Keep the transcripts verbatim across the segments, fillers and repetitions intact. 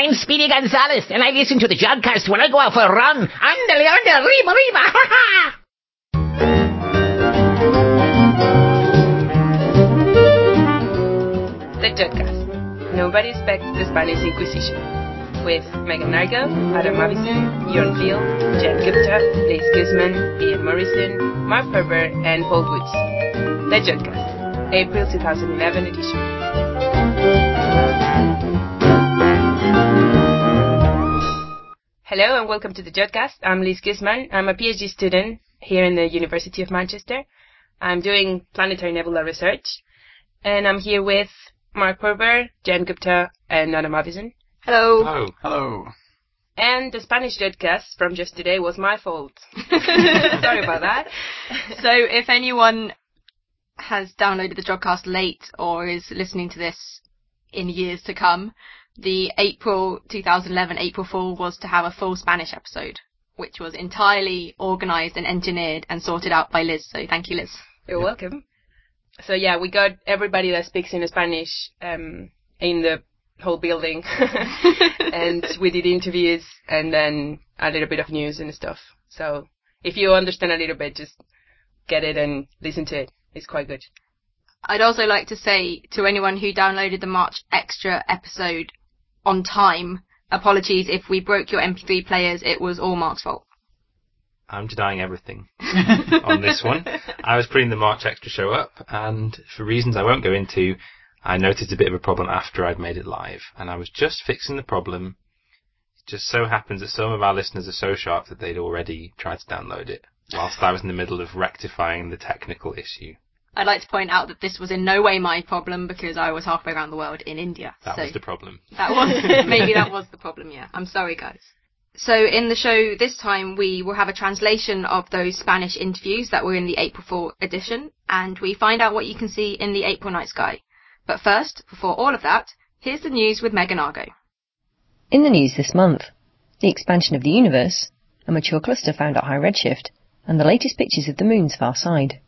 I'm Speedy Gonzales, and I listen to the Jodcast when I go out for a run. Andale, andale, arriba, arriba, ha ha! The Jodcast. Nobody expects the Spanish Inquisition. With Megan Nargo, Adam Avison, Jon Field, Jen Gupta, Liz Guzman, Ian Morrison, Mark Ferber, and Paul Woods. The Jodcast, April twenty eleven edition. Hello and welcome to the Jodcast. I'm Liz Guzman. I'm a PhD student here in the University of Manchester. I'm doing planetary nebula research, and I'm here with Mark Ferber, Jen Gupta, and Adam Avison. Hello. Hello. Hello. And the Spanish Jodcast from just today was my fault. Sorry about that. So if anyone has downloaded the Jodcast late or is listening to this in years to come, the April twenty eleven April Fool was to have a full Spanish episode, which was entirely organised and engineered and sorted out by Liz. So thank you, Liz. You're yep. welcome. So yeah, we got everybody that speaks in Spanish um, in the whole building, and we did interviews and then a little bit of news and stuff. So if you understand a little bit, just get it and listen to it. It's quite good. I'd also like to say to anyone who downloaded the March Extra episode on time, apologies if we broke your M P three players. It was all Mark's fault. I'm denying everything on this one. I was putting the March Extra show up, and for reasons I won't go into, I noticed a bit of a problem after I'd made it live, and I was just fixing the problem. It just so happens that some of our listeners are so sharp that they'd already tried to download it, whilst I was in the middle of rectifying the technical issue. I'd like to point out that this was in no way my problem, because I was halfway around the world in India. That so was the problem. That was maybe that was the problem, yeah. I'm sorry, guys. So in the show this time, we will have a translation of those Spanish interviews that were in the April Fool edition, and we find out what you can see in the April night sky. But first, before all of that, here's the news with Megan Argo. In the news this month, the expansion of the universe, a mature cluster found at high redshift, and the latest pictures of the moon's far side.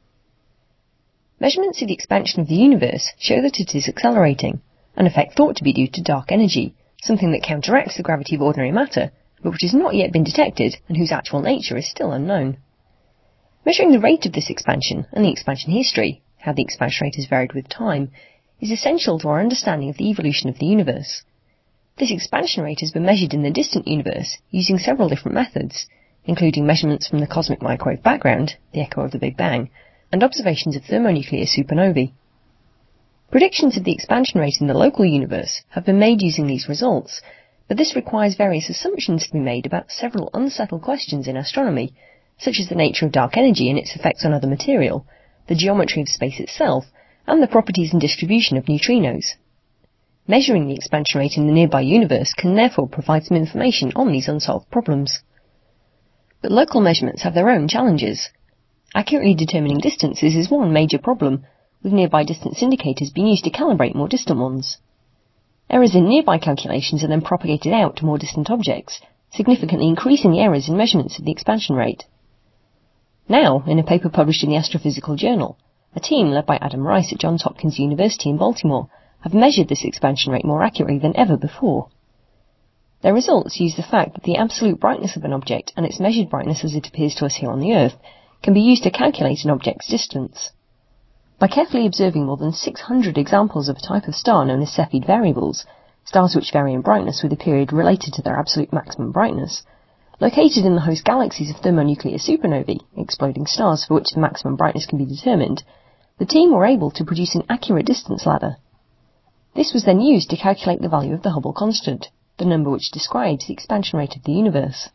Measurements of the expansion of the universe show that it is accelerating, an effect thought to be due to dark energy, something that counteracts the gravity of ordinary matter, but which has not yet been detected and whose actual nature is still unknown. Measuring the rate of this expansion and the expansion history, how the expansion rate has varied with time, is essential to our understanding of the evolution of the universe. This expansion rate has been measured in the distant universe using several different methods, including measurements from the cosmic microwave background, the echo of the Big Bang, and observations of thermonuclear supernovae. Predictions of the expansion rate in the local universe have been made using these results, but this requires various assumptions to be made about several unsettled questions in astronomy, such as the nature of dark energy and its effects on other material, the geometry of space itself, and the properties and distribution of neutrinos. Measuring the expansion rate in the nearby universe can therefore provide some information on these unsolved problems. But local measurements have their own challenges. Accurately determining distances is one major problem, with nearby distance indicators being used to calibrate more distant ones. Errors in nearby calculations are then propagated out to more distant objects, significantly increasing the errors in measurements of the expansion rate. Now, in a paper published in the Astrophysical Journal, a team led by Adam Rice at Johns Hopkins University in Baltimore have measured this expansion rate more accurately than ever before. Their results use the fact that the absolute brightness of an object and its measured brightness as it appears to us here on the Earth can be used to calculate an object's distance. By carefully observing more than six hundred examples of a type of star known as Cepheid variables, stars which vary in brightness with a period related to their absolute maximum brightness, located in the host galaxies of thermonuclear supernovae, exploding stars for which the maximum brightness can be determined, the team were able to produce an accurate distance ladder. This was then used to calculate the value of the Hubble constant, the number which describes the expansion rate of the universe.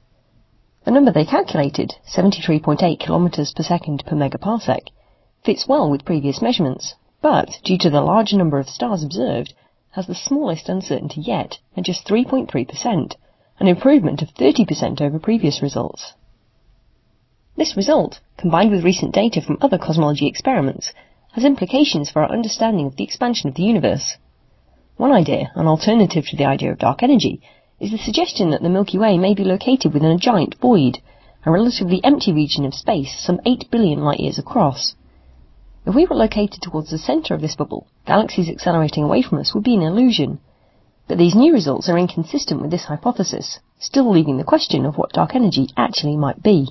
The number they calculated, seventy-three point eight kilometers per second per megaparsec, fits well with previous measurements, but, due to the large number of stars observed, has the smallest uncertainty yet, at just three point three percent, an improvement of thirty percent over previous results. This result, combined with recent data from other cosmology experiments, has implications for our understanding of the expansion of the universe. One idea, an alternative to the idea of dark energy, is the suggestion that the Milky Way may be located within a giant void, a relatively empty region of space some eight billion light-years across. If we were located towards the centre of this bubble, galaxies accelerating away from us would be an illusion. But these new results are inconsistent with this hypothesis, still leaving the question of what dark energy actually might be.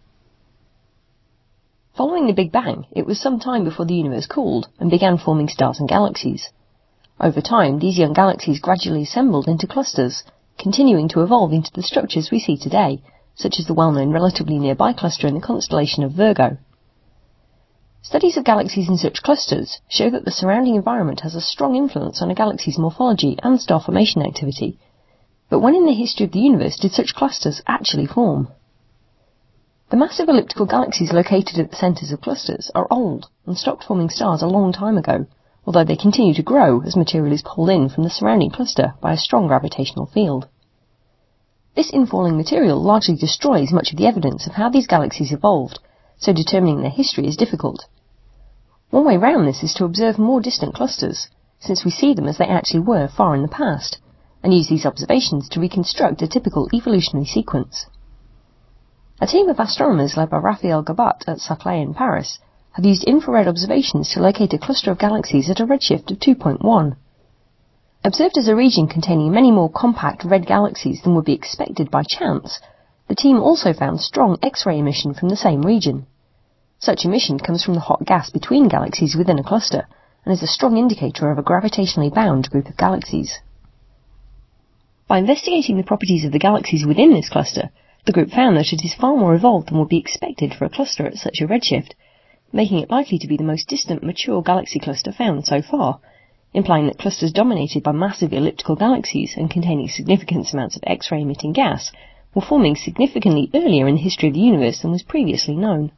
Following the Big Bang, it was some time before the universe cooled and began forming stars and galaxies. Over time, these young galaxies gradually assembled into clusters, continuing to evolve into the structures we see today, such as the well-known relatively nearby cluster in the constellation of Virgo. Studies of galaxies in such clusters show that the surrounding environment has a strong influence on a galaxy's morphology and star formation activity. But when in the history of the universe did such clusters actually form? The massive elliptical galaxies located at the centres of clusters are old and stopped forming stars a long time ago, although they continue to grow as material is pulled in from the surrounding cluster by a strong gravitational field. This infalling material largely destroys much of the evidence of how these galaxies evolved, so determining their history is difficult. One way round this is to observe more distant clusters, since we see them as they actually were far in the past, and use these observations to reconstruct a typical evolutionary sequence. A team of astronomers led by Raphael Gabat at Saclay in Paris have used infrared observations to locate a cluster of galaxies at a redshift of two point one. Observed as a region containing many more compact red galaxies than would be expected by chance, the team also found strong X-ray emission from the same region. Such emission comes from the hot gas between galaxies within a cluster, and is a strong indicator of a gravitationally bound group of galaxies. By investigating the properties of the galaxies within this cluster, the group found that it is far more evolved than would be expected for a cluster at such a redshift, making it likely to be the most distant mature galaxy cluster found so far, implying that clusters dominated by massive elliptical galaxies and containing significant amounts of X-ray emitting gas were forming significantly earlier in the history of the universe than was previously known.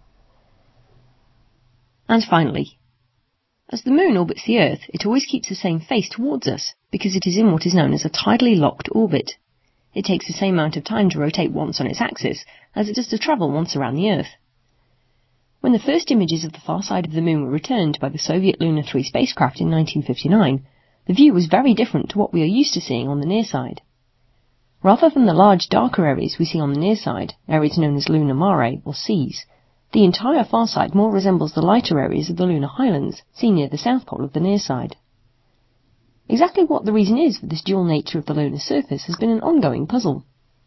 And finally, as the Moon orbits the Earth, it always keeps the same face towards us, because it is in what is known as a tidally locked orbit. It takes the same amount of time to rotate once on its axis as it does to travel once around the Earth. When the first images of the far side of the Moon were returned by the Soviet Luna three spacecraft in nineteen fifty-nine, the view was very different to what we are used to seeing on the near side. Rather than the large darker areas we see on the near side, areas known as lunar mare or seas, the entire far side more resembles the lighter areas of the lunar highlands seen near the south pole of the near side. Exactly what the reason is for this dual nature of the lunar surface has been an ongoing puzzle.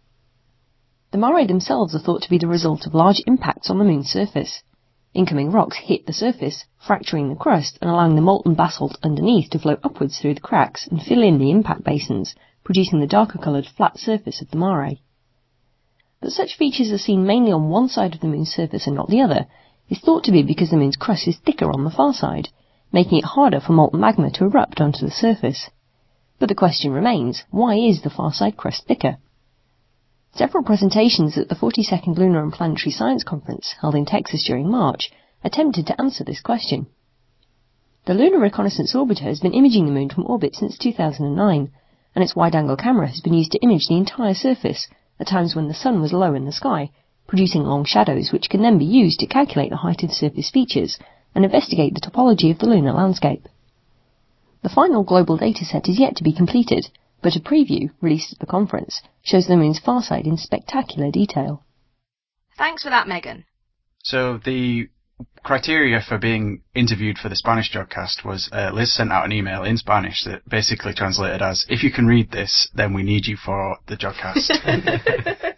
The mare themselves are thought to be the result of large impacts on the Moon's surface. Incoming rocks hit the surface, fracturing the crust and allowing the molten basalt underneath to flow upwards through the cracks and fill in the impact basins, producing the darker coloured flat surface of the mare. That such features are seen mainly on one side of the Moon's surface and not the other is thought to be because the Moon's crust is thicker on the far side, making it harder for molten magma to erupt onto the surface. But the question remains, why is the far side crust thicker? Several presentations at the forty-second Lunar and Planetary Science Conference, held in Texas during March, attempted to answer this question. The Lunar Reconnaissance Orbiter has been imaging the Moon from orbit since two thousand nine, and its wide-angle camera has been used to image the entire surface, at times when the Sun was low in the sky, producing long shadows which can then be used to calculate the height of surface features and investigate the topology of the lunar landscape. The final global dataset is yet to be completed, but a preview, released at the conference, shows the Moon's far side in spectacular detail. Thanks for that, Megan. So the criteria for being interviewed for the Spanish Jodcast was uh, Liz sent out an email in Spanish that basically translated as, if you can read this, then we need you for the Jodcast.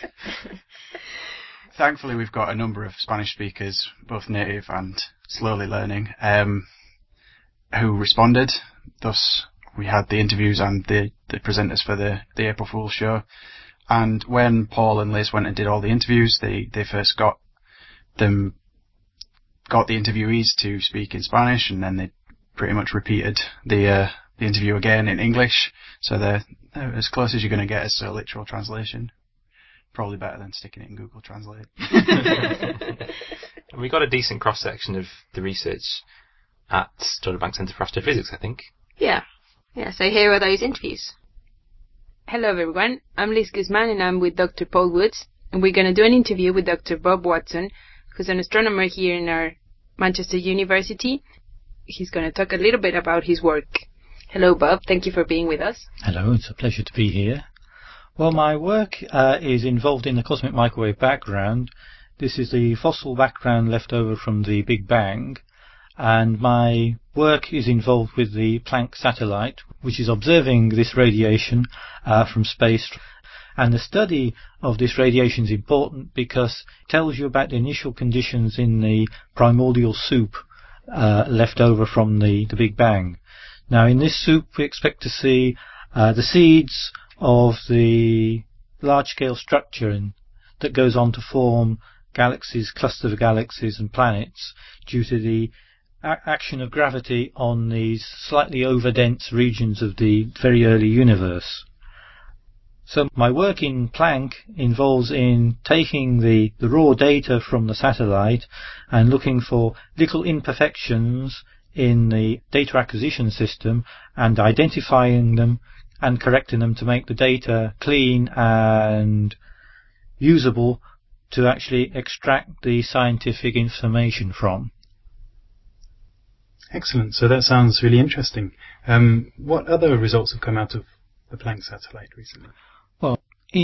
Thankfully, we've got a number of Spanish speakers, both native and slowly learning, um, who responded. Thus, we had the interviews and the, the presenters for the, the April Fool's show. And when Paul and Liz went and did all the interviews, they, they first got them, got the interviewees to speak in Spanish, and then they pretty much repeated the, uh, the interview again in English. So they're, they're as close as you're going to get as a literal translation. Probably better than sticking it in Google Translate. We got a decent cross-section of the research at Jodrell Bank Centre for Astrophysics, I think. Yeah. Yeah, so here are those interviews. Hello everyone, I'm Liz Guzman and I'm with Doctor Paul Woods, and we're going to do an interview with Doctor Bob Watson, who's an astronomer here in our Manchester University. He's going to talk a little bit about his work. Hello Bob, thank you for being with us. Hello, it's a pleasure to be here. Well, my work uh, is involved in the cosmic microwave background. This is the fossil background left over from the Big Bang, and my work is involved with the Planck satellite, which is observing this radiation uh, from space. And the study of this radiation is important because it tells you about the initial conditions in the primordial soup uh, left over from the, the Big Bang. Now, in this soup, we expect to see uh, the seeds of the large-scale structure in, that goes on to form galaxies, clusters of galaxies and planets due to the a- action of gravity on these slightly overdense regions of the very early universe. So my work in Planck involves in taking the, the raw data from the satellite and looking for little imperfections in the data acquisition system and identifying them and correcting them to make the data clean and usable to actually extract the scientific information from. Excellent. So that sounds really interesting. Um, what other results have come out of the Planck satellite recently? Well,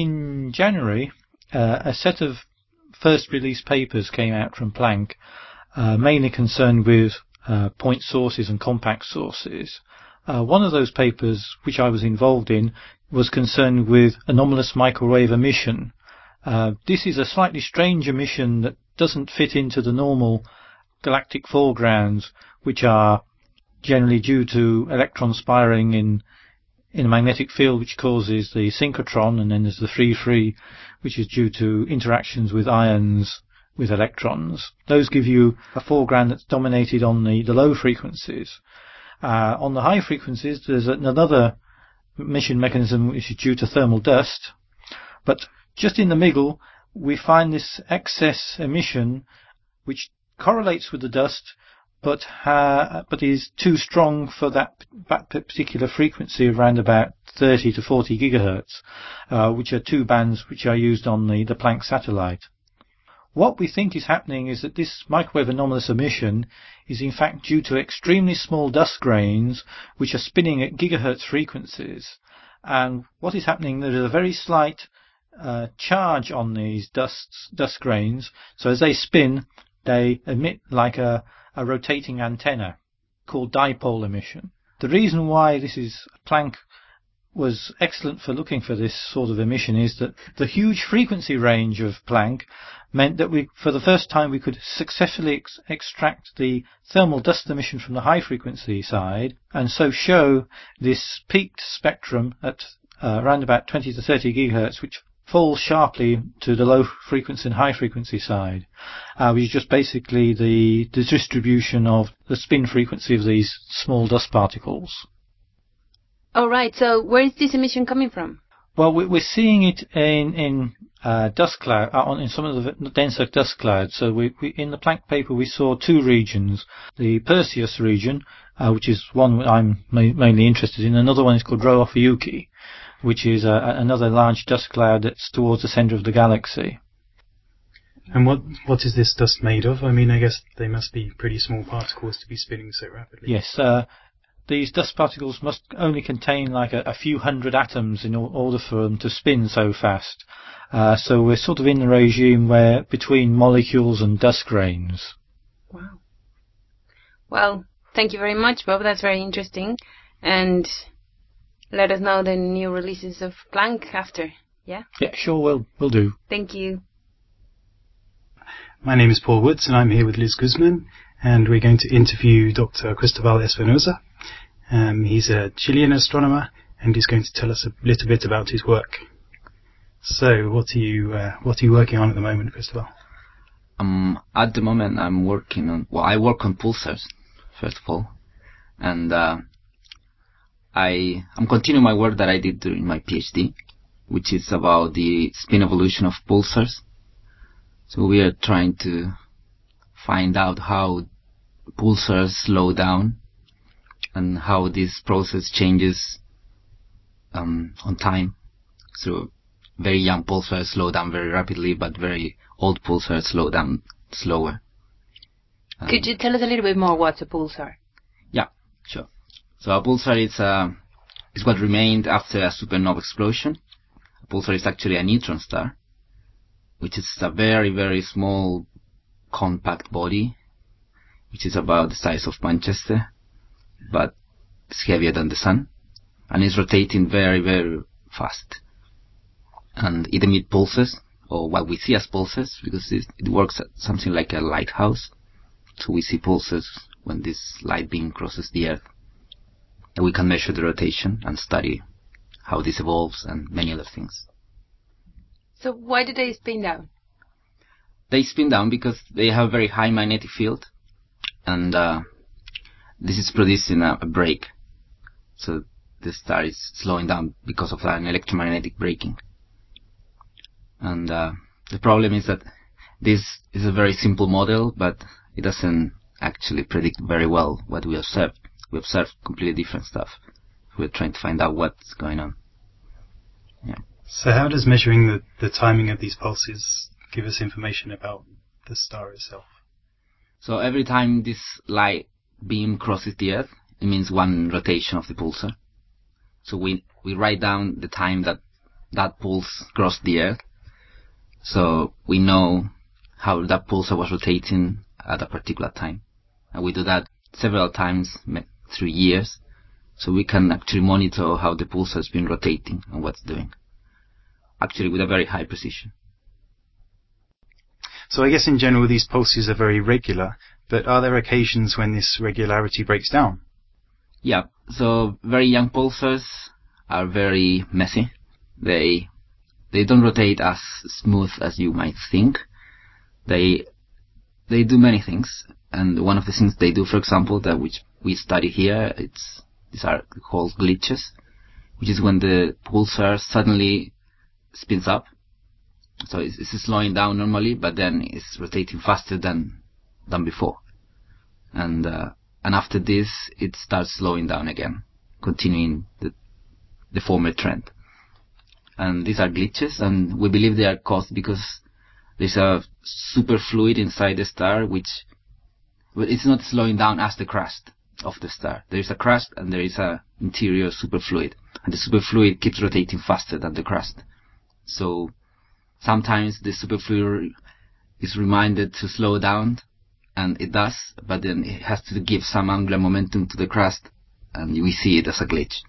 in January, uh, a set of first release papers came out from Planck, uh, mainly concerned with uh, point sources and compact sources. Uh, one of those papers, which I was involved in, was concerned with anomalous microwave emission. Uh, this is a slightly strange emission that doesn't fit into the normal galactic foregrounds, which are generally due to electrons spiraling in in a magnetic field which causes the synchrotron, and then there's the free-free, which is due to interactions with ions with electrons. Those give you a foreground that's dominated on the, the low frequencies. Uh, on the high frequencies, there's another emission mechanism which is due to thermal dust, but just in the middle, we find this excess emission which correlates with the dust, but ha- but is too strong for that, that particular frequency of around about thirty to forty gigahertz, uh, which are two bands which are used on the, the Planck satellite. What we think is happening is that this microwave anomalous emission is in fact due to extremely small dust grains which are spinning at gigahertz frequencies. And what is happening, there is a very slight uh, charge on these dust, dust grains, so as they spin, they emit like a a rotating antenna called dipole emission. The reason why this is Planck was excellent for looking for this sort of emission is that the huge frequency range of Planck meant that we, for the first time, we could successfully ex- extract the thermal dust emission from the high frequency side, and so show this peaked spectrum at uh, around about twenty to thirty gigahertz, which falls sharply to the low frequency and high frequency side, uh, which is just basically the, the distribution of the spin frequency of these small dust particles. All right. So where is this emission coming from? Well, we're seeing it in in uh, dust cloud, uh, in some of the denser dust clouds. So we, we in the Planck paper we saw two regions: the Perseus region, uh, which is one I'm ma- mainly interested in. Another one is called Rho Ophiuchi, which is uh, another large dust cloud that's towards the center of the galaxy. And what what is this dust made of? I mean, I guess they must be pretty small particles to be spinning so rapidly. Yes, uh, these dust particles must only contain like a, a few hundred atoms in order for them to spin so fast. Uh, so we're sort of in the regime where between molecules and dust grains. Wow. Well, thank you very much, Bob. That's very interesting. And let us know the new releases of Planck after. Yeah? Yeah, sure, we'll, we'll do. Thank you. My name is Paul Woods, and I'm here with Liz Guzman, and we're going to interview Doctor Cristobal Espinosa. Um, he's a Chilean astronomer, and he's going to tell us a little bit about his work. So, what are you uh, what are you working on at the moment, Cristobal? Um, at the moment, I'm working on. Well, I work on pulsars, first of all, and uh, I I'm continuing my work that I did during my PhD, which is about the spin evolution of pulsars. So we are trying to find out how pulsars slow down and how this process changes um, on time. So very young pulsars slow down very rapidly, but very old pulsars slow down slower. Um, Could you tell us a little bit more what's a pulsar? Yeah, sure. So a pulsar is, uh, is what remained after a supernova explosion. A pulsar is actually a neutron star, which is a very, very small, compact body, which is about the size of Manchester, but it's heavier than the Sun, and it's rotating very, very fast. And it emits pulses, or what we see as pulses, because it, it works at something like a lighthouse. So we see pulses when this light beam crosses the Earth. And we can measure the rotation and study how this evolves and many other things. So why do they spin down? They spin down because they have a very high magnetic field, and uh, this is producing a, a brake. So the star is slowing down because of an electromagnetic braking. And uh, the problem is that this is a very simple model, but it doesn't actually predict very well what we observe. We observe completely different stuff. We're trying to find out what's going on. Yeah. So how does measuring the, the timing of these pulses give us information about the star itself? So every time this light beam crosses the Earth, it means one rotation of the pulsar. So we, we write down the time that that pulse crossed the Earth. So we know how that pulsar was rotating at a particular time. And we do that several times through years. So we can actually monitor how the pulsar has been rotating and what's doing. Actually with a very high precision. So I guess in general these pulses are very regular, but are there occasions when this regularity breaks down? Yeah, so very young pulsars are very messy. They they don't rotate as smooth as you might think. They they do many things, and one of the things they do, for example, that which we study here, it's these are called glitches, which is when the pulsar suddenly spins up. So it's, it's slowing down normally, but then it's rotating faster than than before. And uh, and after this, it starts slowing down again, continuing the the former trend. And these are glitches, and we believe they are caused because there's a superfluid inside the star, which well, it's not slowing down as the crust of the star. There is a crust, and there is a interior superfluid, and the superfluid keeps rotating faster than the crust. So sometimes the superfluid is reminded to slow down, and it does, but then it has to give some angular momentum to the crust, and we see it as a glitch.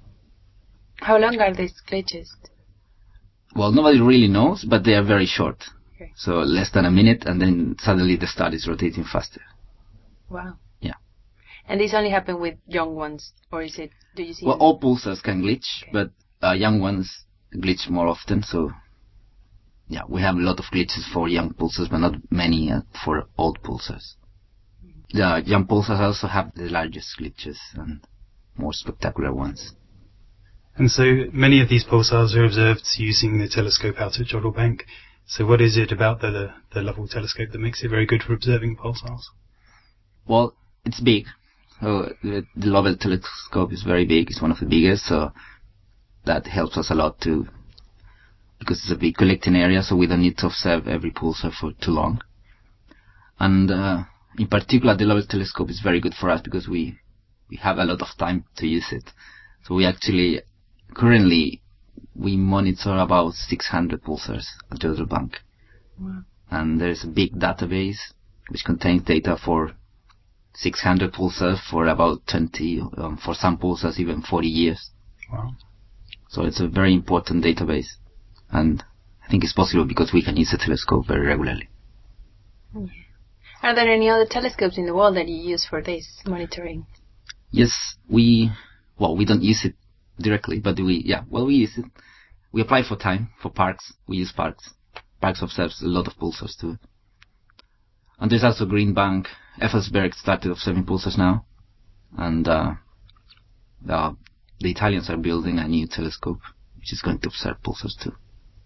How long are these glitches? Well, nobody really knows, but they are very short. Okay. So less than a minute, and then suddenly the star is rotating faster. Wow. Yeah. And these only happen with young ones, or is it, do you see? Well, them? all pulsars can glitch, Okay. but uh, young ones glitch more often, so yeah, we have a lot of glitches for young pulsars, but not many uh, for old pulsars. The young pulsars also have the largest glitches and more spectacular ones. And so many of these pulsars are observed using the telescope out at Jodrell Bank. So what is it about the, the Lovell telescope that makes it very good for observing pulsars? Well, it's big. So the, the Lovell telescope is very big. It's one of the biggest, so that helps us a lot too, because it's a big collecting area, so we don't need to observe every pulsar for too long. And uh, in particular, the Lovell telescope is very good for us because we we have a lot of time to use it. So we actually currently we monitor about six hundred pulsars at Jodrell Bank. Wow. And there's a big database which contains data for six hundred pulsars for about twenty, um, for some pulsars even forty years. Wow. So it's a very important database, and I think it's possible because we can use the telescope very regularly. Yeah. Are there any other telescopes in the world that you use for this monitoring? Yes, we, well, we don't use it directly, but we, yeah, well, we use it. We apply for time, for Parkes. We use Parkes. Parkes observes a lot of pulsars too. And there's also Green Bank. Effelsberg started observing pulsars now. And uh, the, the Italians are building a new telescope, which is going to observe pulsars too.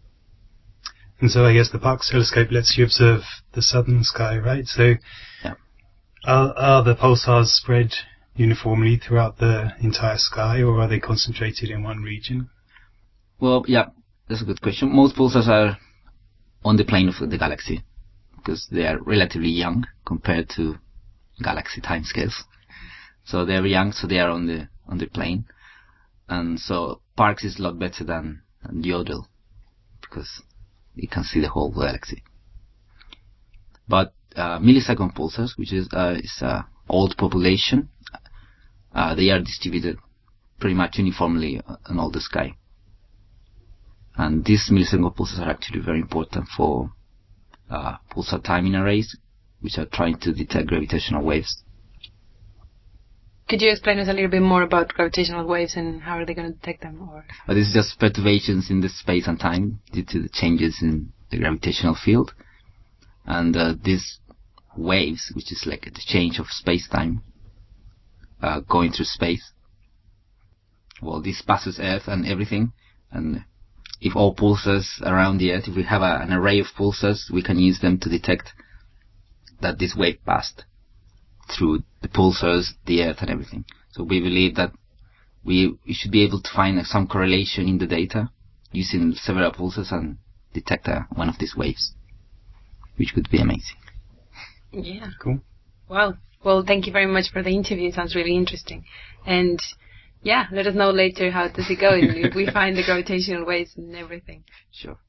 And so I guess the Parkes telescope lets you observe the southern sky, right? So yeah. are, are the pulsars spread uniformly throughout the entire sky, or are they concentrated in one region? Well, yeah, that's a good question. Most pulsars are on the plane of the galaxy, because they are relatively young compared to galaxy timescales. So they're young, so they are on the on the plane. And so Parkes is a lot better than, than Jodrell, because you can see the whole galaxy. But uh, millisecond pulsars, which is uh, is a old population. Uh, they are distributed pretty much uniformly on all the sky. And these millisecond pulsars are actually very important for uh, pulsar timing arrays, which are trying to detect gravitational waves. Could you explain us a little bit more about gravitational waves and how are they going to detect them? Or uh, this is just perturbations in the space and time due to the changes in the gravitational field. And uh, these waves, which is like the change of space-time uh, going through space, well, this passes Earth and everything. And if all pulsars around the Earth, if we have a, an array of pulsars, we can use them to detect that this wave passed through the pulsars, the Earth, and everything. So we believe that we, we should be able to find uh, some correlation in the data using several pulsars and detect uh, one of these waves, which would be amazing. Yeah. Cool. Wow. Well, thank you very much for the interview. It sounds really interesting. And yeah, let us know later how does it go if we find the gravitational waves and everything. Sure.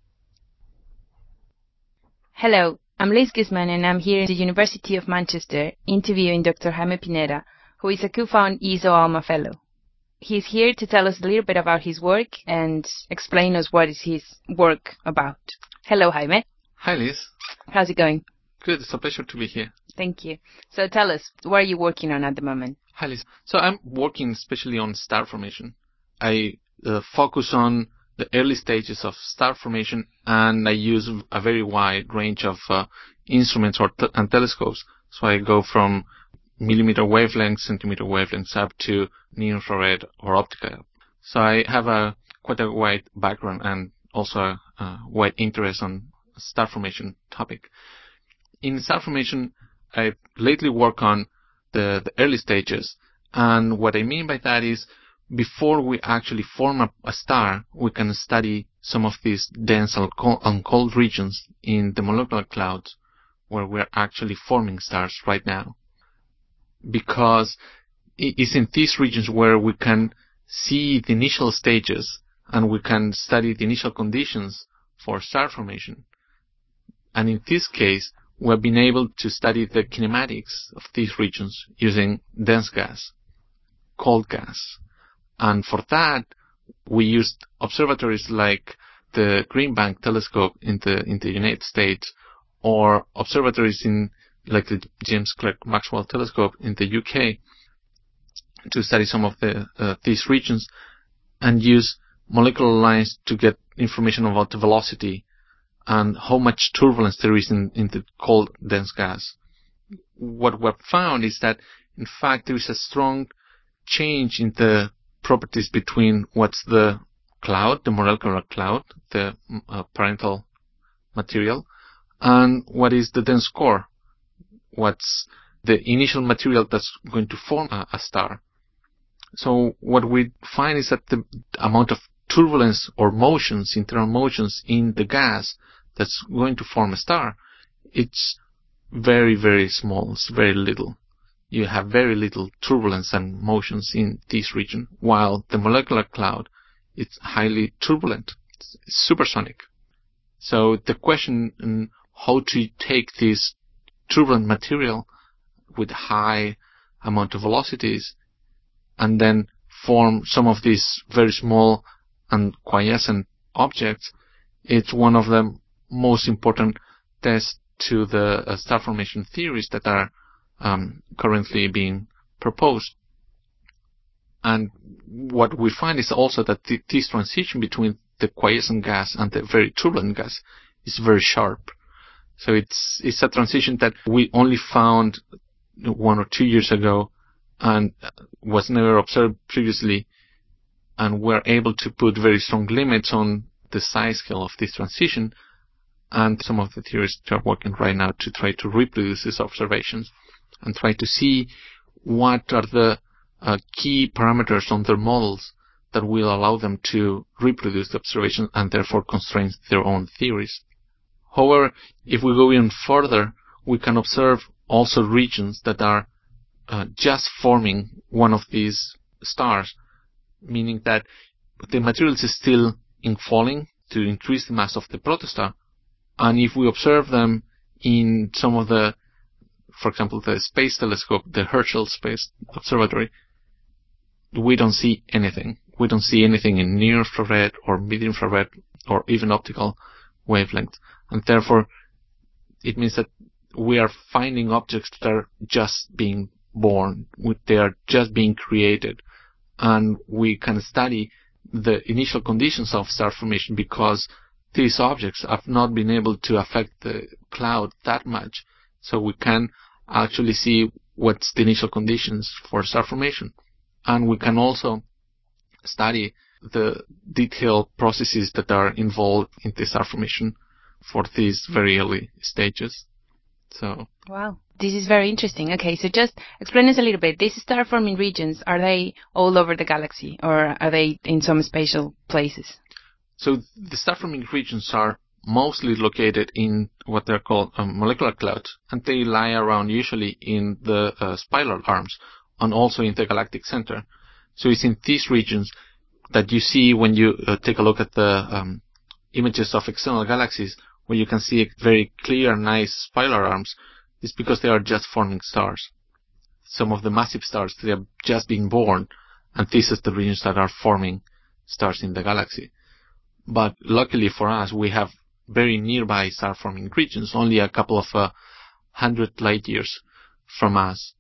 Hello, I'm Liz Gisman and I'm here at the University of Manchester interviewing Doctor Jaime Pineda, who is a co-found E S O Alma Fellow. He's here to tell us a little bit about his work and explain us what is his work about. Hello, Jaime. Hi, Liz. How's it going? Good. It's a pleasure to be here. Thank you. So tell us, what are you working on at the moment? Hi, Liz. So I'm working especially on star formation. I uh, focus on the early stages of star formation, and I use a very wide range of uh, instruments or t- and telescopes. So I go from millimeter wavelengths, centimeter wavelengths, up to near-infrared or optical. So I have a quite a wide background and also a, a wide interest on star formation topic. In star formation, I lately work on the, the early stages, and what I mean by that is before we actually form a, a star, we can study some of these dense and cold, and cold regions in the molecular clouds where we're actually forming stars right now. Because it's in these regions where we can see the initial stages and we can study the initial conditions for star formation. And in this case, we've been able to study the kinematics of these regions using dense gas, cold gas. And for that, we used observatories like the Green Bank telescope in the in the United States, or observatories in like the James Clerk Maxwell telescope in the U K, to study some of the uh, these regions and use molecular lines to get information about the velocity and how much turbulence there is in, in the cold dense gas. What we've found is that, in fact, there is a strong change in the properties between what's the cloud, the molecular cloud, the uh, parental material, and what is the dense core, what's the initial material that's going to form a, a star. So what we find is that the amount of turbulence or motions, internal motions in the gas that's going to form a star, it's very, very small. It's very little. You have very little turbulence and motions in this region, while the molecular cloud, it's highly turbulent. It's supersonic. So the question on how to take this turbulent material with high amount of velocities and then form some of these very small and quiescent objects, it's one of the most important tests to the uh, star formation theories that are um, currently being proposed. And what we find is also that th- this transition between the quiescent gas and the very turbulent gas is very sharp. So it's it's a transition that we only found one or two years ago and was never observed previously, and we're able to put very strong limits on the size scale of this transition, and some of the theorists are working right now to try to reproduce these observations and try to see what are the uh, key parameters on their models that will allow them to reproduce the observations and therefore constrain their own theories. However, if we go even further, we can observe also regions that are uh, just forming one of these stars, meaning that the material is still in falling to increase the mass of the protostar. And if we observe them in some of the for example, the Space Telescope, the Herschel Space Observatory, we don't see anything. We don't see anything in near-infrared or mid-infrared or even optical wavelength. And therefore, it means that we are finding objects that are just being born. They are just being created. And we can study the initial conditions of star formation because these objects have not been able to affect the cloud that much. So we can actually see what's the initial conditions for star formation. And we can also study the detailed processes that are involved in the star formation for these very early stages. So wow, this is very interesting. Okay, so just explain us a little bit. These star-forming regions, are they all over the galaxy, or are they in some special places? So the star-forming regions are mostly located in what they're called um, molecular clouds, and they lie around usually in the uh, spiral arms and also in the galactic center. So it's in these regions that you see when you uh, take a look at the um, images of external galaxies, where you can see very clear, nice spiral arms. It's because they are just forming stars. Some of the massive stars, they are just being born, and these are the regions that are forming stars in the galaxy. But luckily for us, we have very nearby star-forming regions, only a couple of uh, hundred light years from us.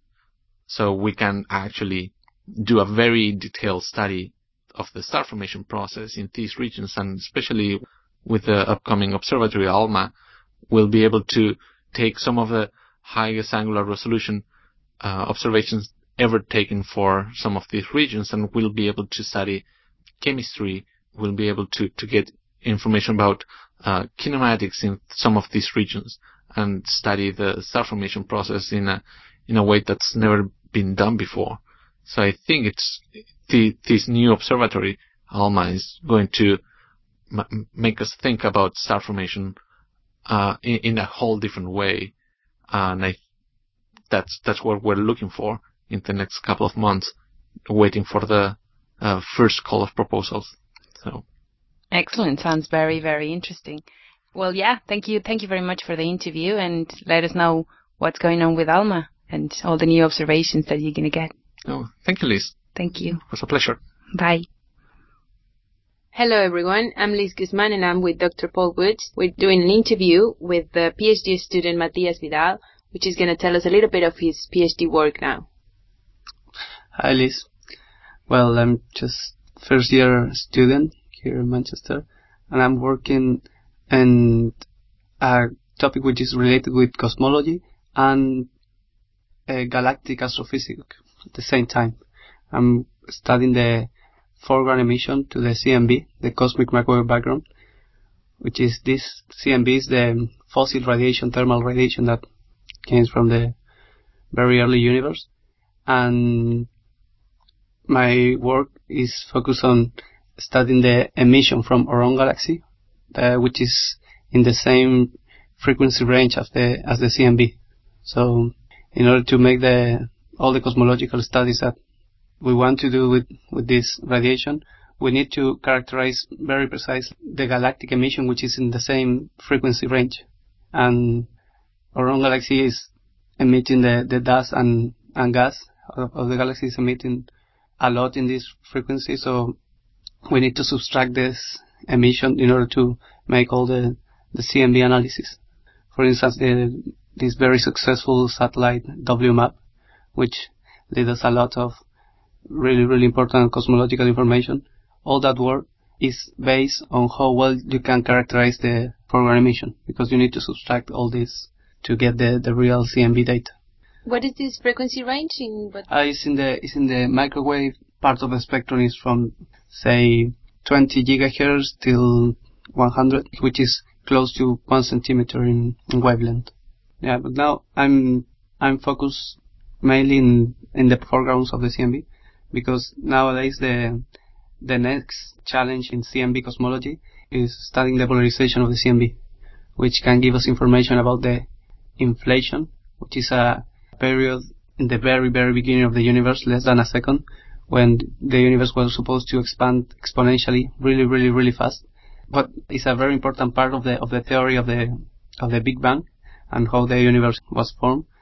So we can actually do a very detailed study of the star formation process in these regions, and especially with the upcoming observatory ALMA, we'll be able to take some of the highest angular resolution uh, observations ever taken for some of these regions, and we'll be able to study chemistry. We'll be able to, to get information about uh, kinematics in some of these regions and study the star formation process in a in a way that's never been done before. So I think it's the, this new observatory, ALMA, is going to m- make us think about star formation uh, in, in a whole different way, and I, that's that's what we're looking for in the next couple of months, waiting for the uh, first call of proposals. So, excellent. Sounds very, very interesting. Well, yeah, thank you. Thank you very much for the interview, and let us know what's going on with ALMA and all the new observations that you're going to get. Oh, thank you, Liz. Thank you. It was a pleasure. Bye. Hello, everyone. I'm Liz Guzman, and I'm with Doctor Paul Woods. We're doing an interview with the PhD student Matias Vidal, which is going to tell us a little bit of his PhD work now. Hi, Liz. Well, I'm just first year student here in Manchester, and I'm working on a topic which is related with cosmology and uh, galactic astrophysics at the same time. I'm studying the foreground emission to the C M B, the cosmic microwave background, which is this C M B is the fossil radiation, thermal radiation that came from the very early universe. And my work is focused on studying the emission from Orion Galaxy, uh, which is in the same frequency range as the as the C M B. So, in order to make the all the cosmological studies that we want to do with, with this radiation, we need to characterize very precisely the galactic emission, which is in the same frequency range. And Orion Galaxy is emitting the, the dust and, and gas of, of the galaxy is emitting a lot in this frequency, so we need to subtract this emission in order to make all the, the C M B analysis. For instance, the, this very successful satellite W MAP, which leads us a lot of really, really important cosmological information. All that work is based on how well you can characterize the foreground emission, because you need to subtract all this to get the, the real C M B data. What is this frequency range in what? Uh, it's in the it's in the microwave part of the spectrum. Is from say twenty gigahertz till one hundred, which is close to one centimeter in, in wavelength. Yeah, but now I'm I'm focused mainly in in the foregrounds of the C M B, because nowadays the the next challenge in C M B cosmology is studying the polarization of the C M B, which can give us information about the inflation, which is a period in the very, very beginning of the universe, less than a second, when the universe was supposed to expand exponentially really, really, really fast. But it's a very important part of the of the theory of the of the Big Bang and how the universe was formed.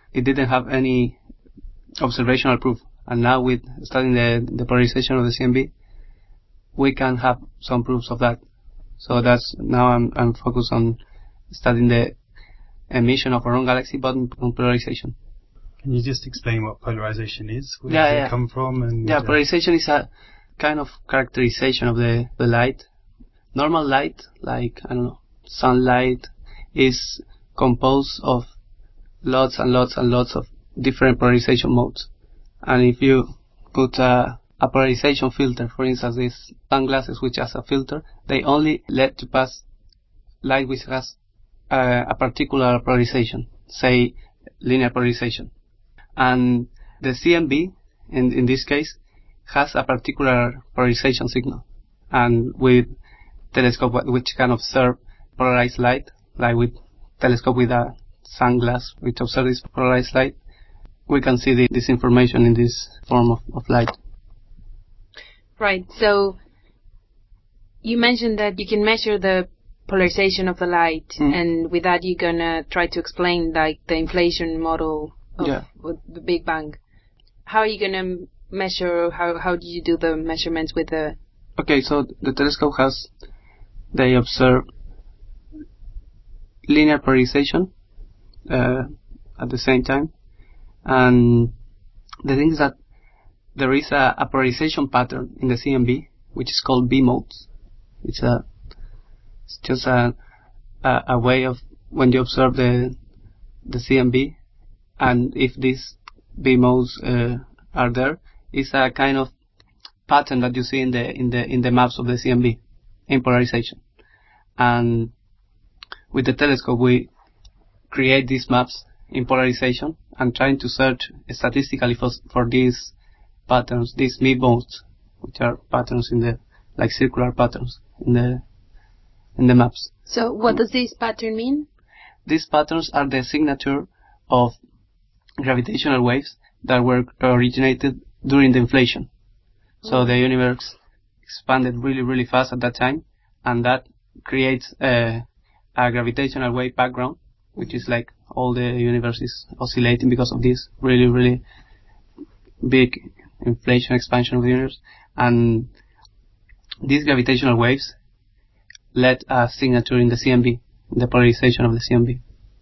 it didn't have any observational proof. And now with studying the, the polarization of the C M B, we can have some proofs of that. So that's, now I'm, I'm focused on studying the emission of our own galaxy, but on polarization. Can you just explain what polarization is? Where yeah, does yeah. it come from? And, yeah, uh, polarization is a kind of characterization of the, the light. Normal light, like, I don't know, sunlight, is composed of lots and lots and lots of different polarization modes. And if you put a, a polarization filter, for instance, these sunglasses which has a filter, they only let to pass light which has uh, a particular polarization, say linear polarization. And the C M B, in, in this case, has a particular polarization signal. And with telescope which can observe polarized light, like with telescope with a sunglass which observes this polarized light, we can see the, this information in this form of, of light. Right. So you mentioned that you can measure the polarization of the light, mm. and with that you're gonna try to explain like the inflation model of yeah. the Big Bang. How are you gonna measure? How how do you do the measurements with the? Okay, so the telescope has, they observe linear polarization uh, at the same time. And the thing is that there is a, a polarization pattern in the C M B, which is called B modes. It's a, it's just a, a, a way of when you observe the the C M B, and if these B modes uh, are there, it's a kind of pattern that you see in the in the in the maps of the C M B in polarization. And with the telescope, we create these maps in polarization and trying to search statistically for, for these patterns, these B modes, which are patterns in the, like circular patterns in the, in the maps. So what does this pattern mean? These patterns are the signature of gravitational waves that were originated during the inflation. Oh. So the universe expanded really, really fast at that time, and that creates a, a gravitational wave background, which is like all the universe is oscillating because of this really, really big inflation expansion of the universe. And these gravitational waves led a signature in the C M B, in the polarization of the C M B.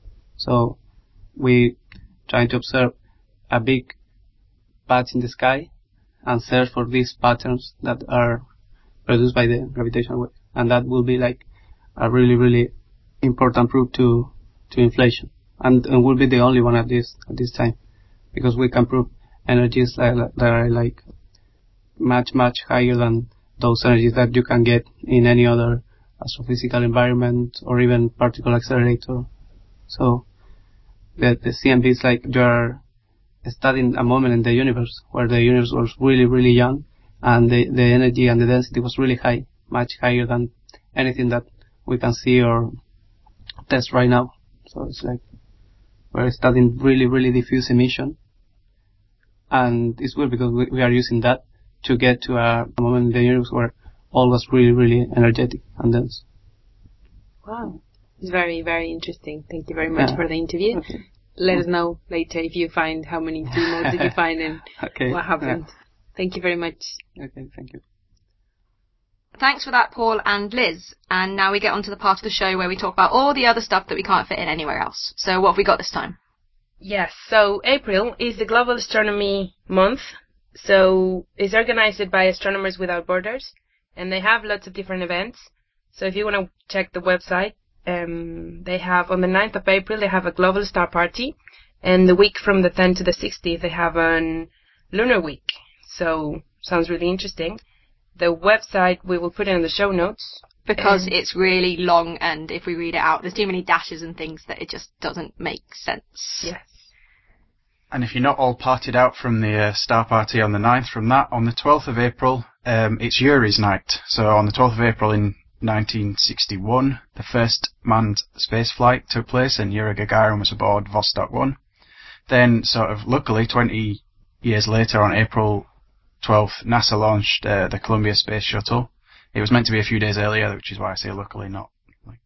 So we try to observe a big patch in the sky and search for these patterns that are produced by the gravitational wave. And that will be like a really, really important proof to to inflation, and, and will be the only one at this at this time, because we can prove energies that, that are like much much higher than those energies that you can get in any other astrophysical environment or even particle accelerator. So the the C M B is like you are studying a moment in the universe where the universe was really really young, and the the energy and the density was really high, much higher than anything that we can see or test right now. So it's like we're studying really, really diffuse emission, and it's weird because we, we are using that to get to a, a moment in the universe where all was really, really energetic and dense. Wow, it's very, very interesting. Thank you very much yeah. for the interview. Okay. Let us know later if you find how many B modes did you find and okay. what happened. Yeah. Thank you very much. Okay, thank you. Thanks for that, Paul and Liz. And now we get on to the part of the show where we talk about all the other stuff that we can't fit in anywhere else. So what have we got this time? Yes, so April is the Global Astronomy Month. So it's organized by Astronomers Without Borders, and they have lots of different events. So if you want to check the website, um, they have on the ninth of April, they have a Global Star Party, and the week from the tenth to the sixteenth, they have a Lunar Week. So sounds really interesting. The website, we will put it in the show notes. Because and it's really long, and if we read it out, there's too many dashes and things that it just doesn't make sense. Yes. And if you're not all partied out from the uh, Star Party on the ninth, from that, on the twelfth of April, um, it's Yuri's night. So on the twelfth of April in nineteen sixty-one, the first manned spaceflight took place, and Yuri Gagarin was aboard Vostok one. Then, sort of luckily, twenty years later, on April twelfth, NASA launched uh, the Columbia Space Shuttle. It was meant to be a few days earlier, which is why I say luckily, not like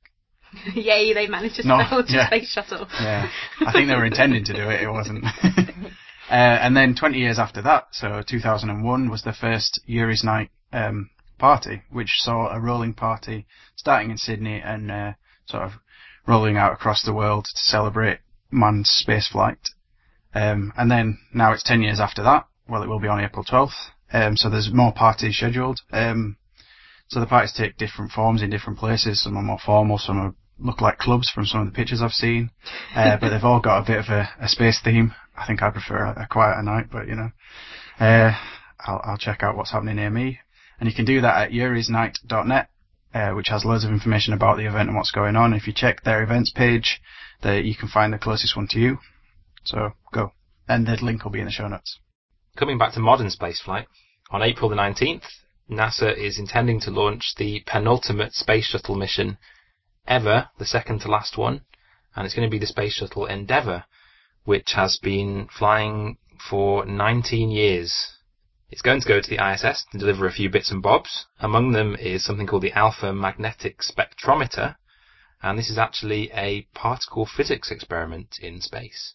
Yay, they managed to No, build yeah. a space shuttle. Yeah, I think they were intending to do it, it wasn't. uh, and then twenty years after that, so two thousand one was the first Yuri's Night um, party, which saw a rolling party starting in Sydney and uh, sort of rolling out across the world to celebrate manned spaceflight. Um, and then now it's ten years after that. Well, it will be on April twelfth. Um, so there's more parties scheduled. Um, so the parties take different forms in different places. Some are more formal, some are, look like clubs from some of the pictures I've seen. Uh, but they've all got a bit of a, a space theme. I think I prefer a, a quieter night, but you know, uh, I'll, I'll check out what's happening near me. And you can do that at yuris night dot net, uh, which has loads of information about the event and what's going on. If you check their events page, there you can find the closest one to you. So go. And the link will be in the show notes. Coming back to modern spaceflight, on April the nineteenth, NASA is intending to launch the penultimate space shuttle mission ever, the second to last one, and it's going to be the Space Shuttle Endeavour, which has been flying for nineteen years. It's going to go to the I S S to deliver a few bits and bobs. Among them is something called the Alpha Magnetic Spectrometer, and this is actually a particle physics experiment in space.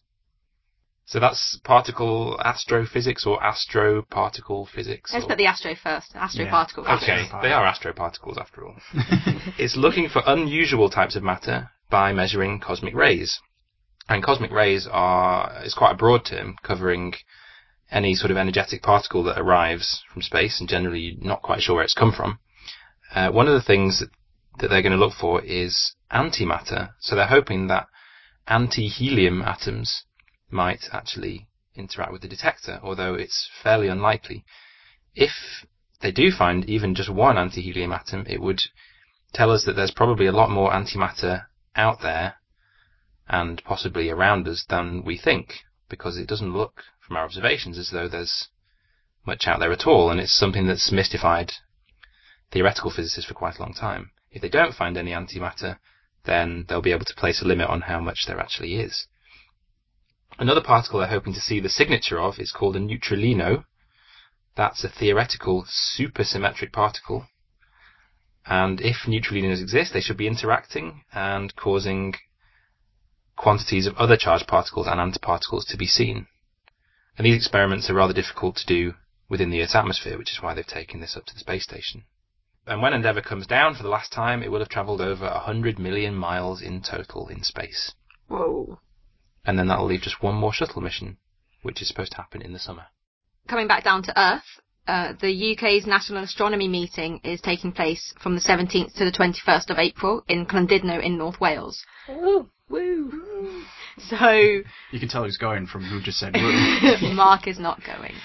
So that's particle astrophysics or astroparticle physics. Let's or... put the astro first. Astroparticle Yeah. physics. Okay, they are astroparticles after all. It's looking for unusual types of matter by measuring cosmic rays. And cosmic rays are is quite a broad term covering any sort of energetic particle that arrives from space, and generally you're not quite sure where it's come from. Uh, one of the things that, that they're going to look for is antimatter. So they're hoping that anti-helium atoms might actually interact with the detector, although it's fairly unlikely. If they do find even just one anti-helium atom, it would tell us that there's probably a lot more antimatter out there and possibly around us than we think, because it doesn't look from our observations as though there's much out there at all, and it's something that's mystified theoretical physicists for quite a long time. If they don't find any antimatter, then they'll be able to place a limit on how much there actually is. Another particle they're hoping to see the signature of is called a neutralino. That's a theoretical supersymmetric particle. And if neutralinos exist, they should be interacting and causing quantities of other charged particles and antiparticles to be seen. And these experiments are rather difficult to do within the Earth's atmosphere, which is why they've taken this up to the space station. And when Endeavour comes down for the last time, it will have travelled over one hundred million miles in total in space. Whoa. And then that'll leave just one more shuttle mission, which is supposed to happen in the summer. Coming back down to Earth, uh, the U K's National Astronomy Meeting is taking place from the seventeenth to the twenty-first of April in Llandudno in North Wales. Woo! Woo! So... You can tell who's going from who just said woo. Mark is not going.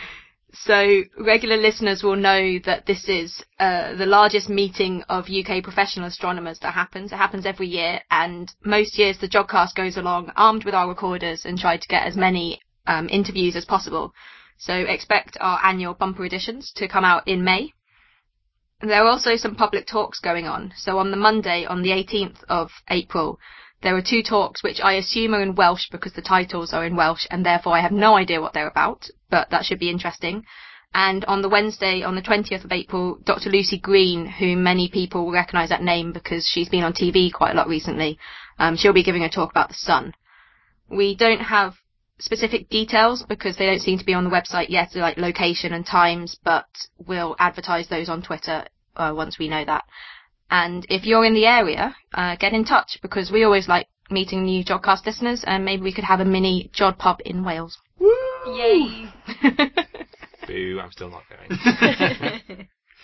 So regular listeners will know that this is uh, the largest meeting of U K professional astronomers that happens. It happens every year, and most years the Jodcast goes along armed with our recorders and try to get as many um, interviews as possible. So expect our annual bumper editions to come out in May. There are also some public talks going on. So on the Monday, on the eighteenth of April, there are two talks which I assume are in Welsh because the titles are in Welsh and therefore I have no idea what they're about, but that should be interesting. And on the Wednesday, on the twentieth of April, Doctor Lucy Green, who many people will recognise that name because she's been on T V quite a lot recently, um, she'll be giving a talk about the sun. We don't have specific details because they don't seem to be on the website yet, like location and times, but we'll advertise those on Twitter uh, once we know that. And if you're in the area, uh, get in touch, because we always like meeting new Jodcast listeners, and maybe we could have a mini Jod pub in Wales. Woo! Yay! Boo, I'm still not going.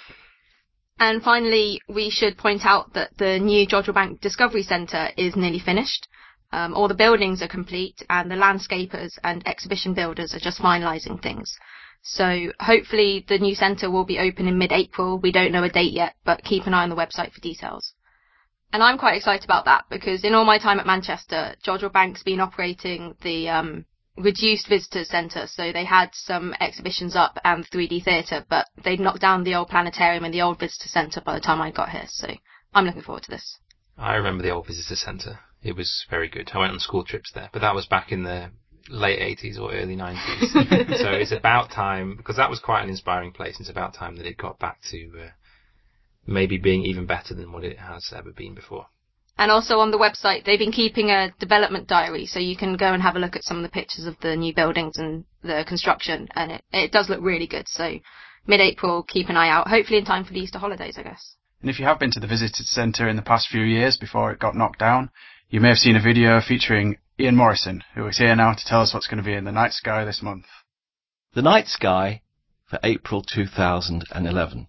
And finally, we should point out that the new Jodrell Bank Discovery Centre is nearly finished. Um, all the buildings are complete, and the landscapers and exhibition builders are just finalising things. So hopefully the new centre will be open in mid-April. We don't know a date yet, but keep an eye on the website for details. And I'm quite excited about that, because in all my time at Manchester, Jodrell Bank's been operating the um, reduced visitors centre. So they had some exhibitions up and three D theatre, but they'd knocked down the old planetarium and the old visitor centre by the time I got here. So I'm looking forward to this. I remember the old visitor centre. It was very good. I went on school trips there, but that was back in the late eighties or early nineties. So it's about time, because that was quite an inspiring place. It's about time that it got back to uh, maybe being even better than what it has ever been before. And also on the website, they've been keeping a development diary, so you can go and have a look at some of the pictures of the new buildings and the construction, and it, it does look really good. So mid-April, keep an eye out, hopefully in time for the Easter holidays, I guess. And if you have been to the Visitor Centre in the past few years before it got knocked down, you may have seen a video featuring Ian Morrison, who is here now to tell us what's going to be in the night sky this month. The night sky for April two thousand eleven.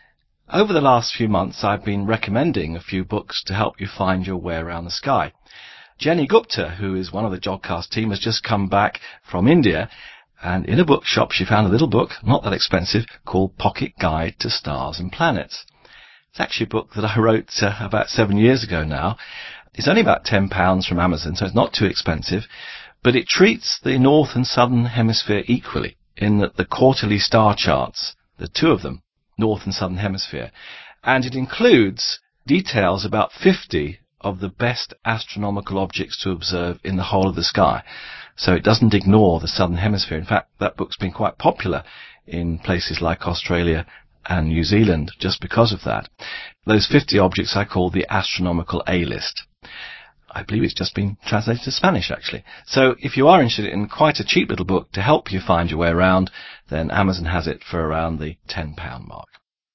Over the last few months, I've been recommending a few books to help you find your way around the sky. Jenny Gupta, who is one of the Jodcast team, has just come back from India, and in a bookshop she found a little book, not that expensive, called Pocket Guide to Stars and Planets. It's actually a book that I wrote uh, about seven years ago now. It's only about ten pounds from Amazon, so it's not too expensive, but it treats the North and Southern Hemisphere equally in that the quarterly star charts, the two of them, North and Southern Hemisphere, and it includes details about fifty of the best astronomical objects to observe in the whole of the sky. So it doesn't ignore the Southern Hemisphere. In fact, that book's been quite popular in places like Australia and New Zealand just because of that. Those fifty objects I call the astronomical A-list. I believe it's just been translated to Spanish, actually. So if you are interested in quite a cheap little book to help you find your way around, then Amazon has it for around the ten pound mark.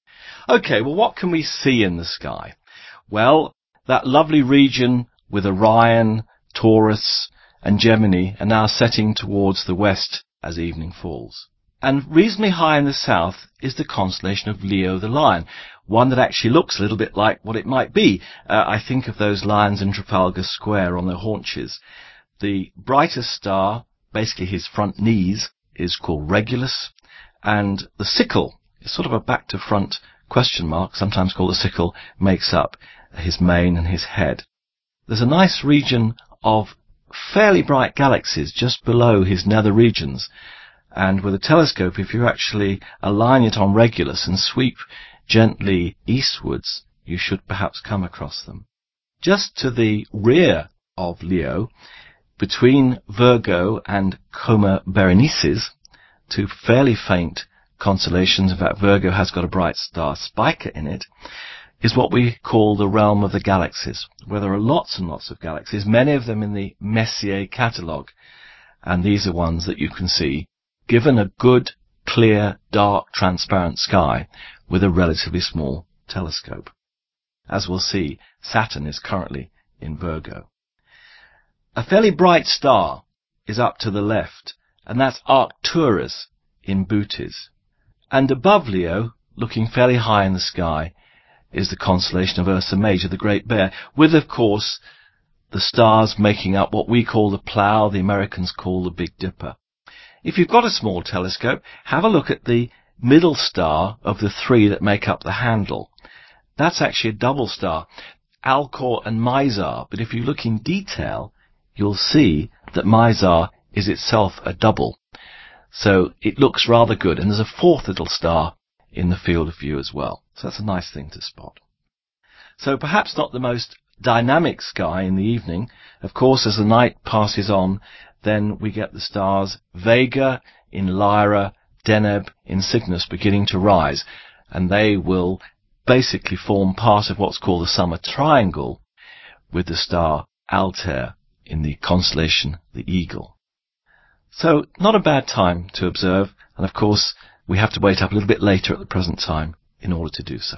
Okay, well, what can we see in the sky? Well, that lovely region with Orion, Taurus, and Gemini are now setting towards the west as evening falls. And reasonably high in the south is the constellation of Leo the Lion, one that actually looks a little bit like what it might be. Uh, I think of those lions in Trafalgar Square on their haunches. The brightest star, basically his front knees, is called Regulus, and the sickle is sort of a back-to-front question mark, sometimes called the sickle, makes up his mane and his head. There's a nice region of fairly bright galaxies just below his nether regions, and with a telescope, if you actually align it on Regulus and sweep gently eastwards, you should perhaps come across them. Just to the rear of Leo, between Virgo and Coma Berenices, two fairly faint constellations, in fact Virgo has got a bright star Spica in it, is what we call the realm of the galaxies, where there are lots and lots of galaxies, many of them in the Messier catalogue, and these are ones that you can see given a good, clear, dark, transparent sky with a relatively small telescope. As we'll see, Saturn is currently in Virgo. A fairly bright star is up to the left, and that's Arcturus in Bootes. And above Leo, looking fairly high in the sky, is the constellation of Ursa Major, the Great Bear, with, of course, the stars making up what we call the Plough, the Americans call the Big Dipper. If you've got a small telescope, have a look at the middle star of the three that make up the handle. That's actually a double star, Alcor and Mizar, but if you look in detail, you'll see that Mizar is itself a double. So it looks rather good, and there's a fourth little star in the field of view as well. So that's a nice thing to spot. So perhaps not the most dynamic sky in the evening. Of course, as the night passes on, then we get the stars Vega in Lyra, Deneb in Cygnus beginning to rise, and they will basically form part of what's called the summer triangle with the star Altair in the constellation the Eagle. So not a bad time to observe, and of course we have to wait up a little bit later at the present time in order to do so.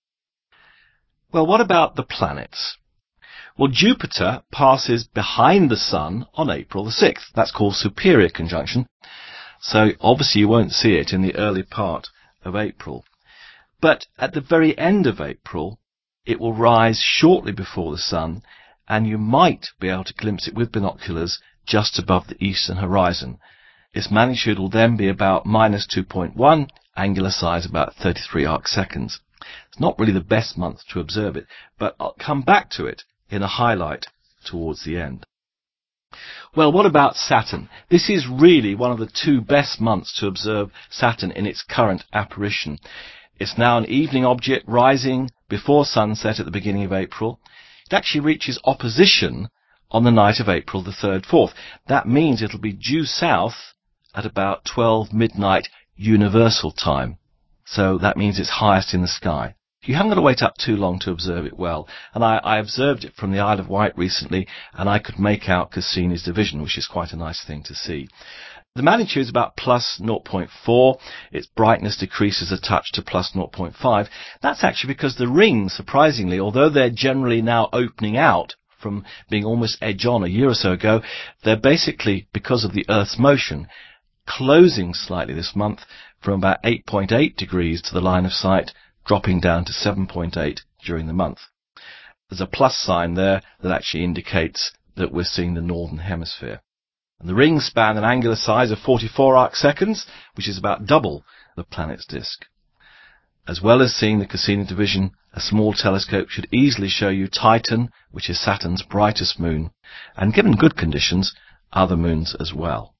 Well, what about the planets? Well, Jupiter passes behind the Sun on April the sixth. That's called superior conjunction. So obviously you won't see it in the early part of April. But at the very end of April, it will rise shortly before the Sun, and you might be able to glimpse it with binoculars just above the eastern horizon. Its magnitude will then be about minus two point one, angular size about thirty-three arc seconds. It's not really the best month to observe it, but I'll come back to it in a highlight towards the end. Well, what about Saturn? This is really one of the two best months to observe Saturn in its current apparition. It's now an evening object rising before sunset at the beginning of April. It actually reaches opposition on the night of April the third, fourth. That means it'll be due south at about twelve midnight universal time. So that means it's highest in the sky. You haven't got to wait up too long to observe it well. And I, I observed it from the Isle of Wight recently, and I could make out Cassini's division, which is quite a nice thing to see. The magnitude is about plus zero point four. Its brightness decreases a touch to plus zero point five. That's actually because the rings, surprisingly, although they're generally now opening out from being almost edge-on a year or so ago, they're basically, because of the Earth's motion, closing slightly this month from about eight point eight degrees to the line of sight, dropping down to seven point eight during the month. There's a plus sign there that actually indicates that we're seeing the northern hemisphere. And the rings span an angular size of forty-four arc seconds, which is about double the planet's disk. As well as seeing the Cassini division, a small telescope should easily show you Titan, which is Saturn's brightest moon, and given good conditions, other moons as well.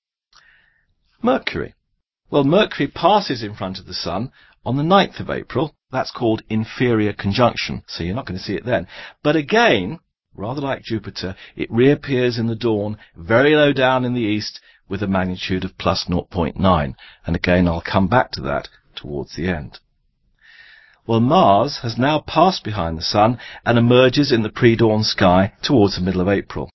Mercury. Well, Mercury passes in front of the Sun on the ninth of April. That's called inferior conjunction, so you're not going to see it then. But again, rather like Jupiter, it reappears in the dawn, very low down in the east, with a magnitude of plus zero point nine. And again, I'll come back to that towards the end. Well, Mars has now passed behind the Sun and emerges in the pre-dawn sky towards the middle of April.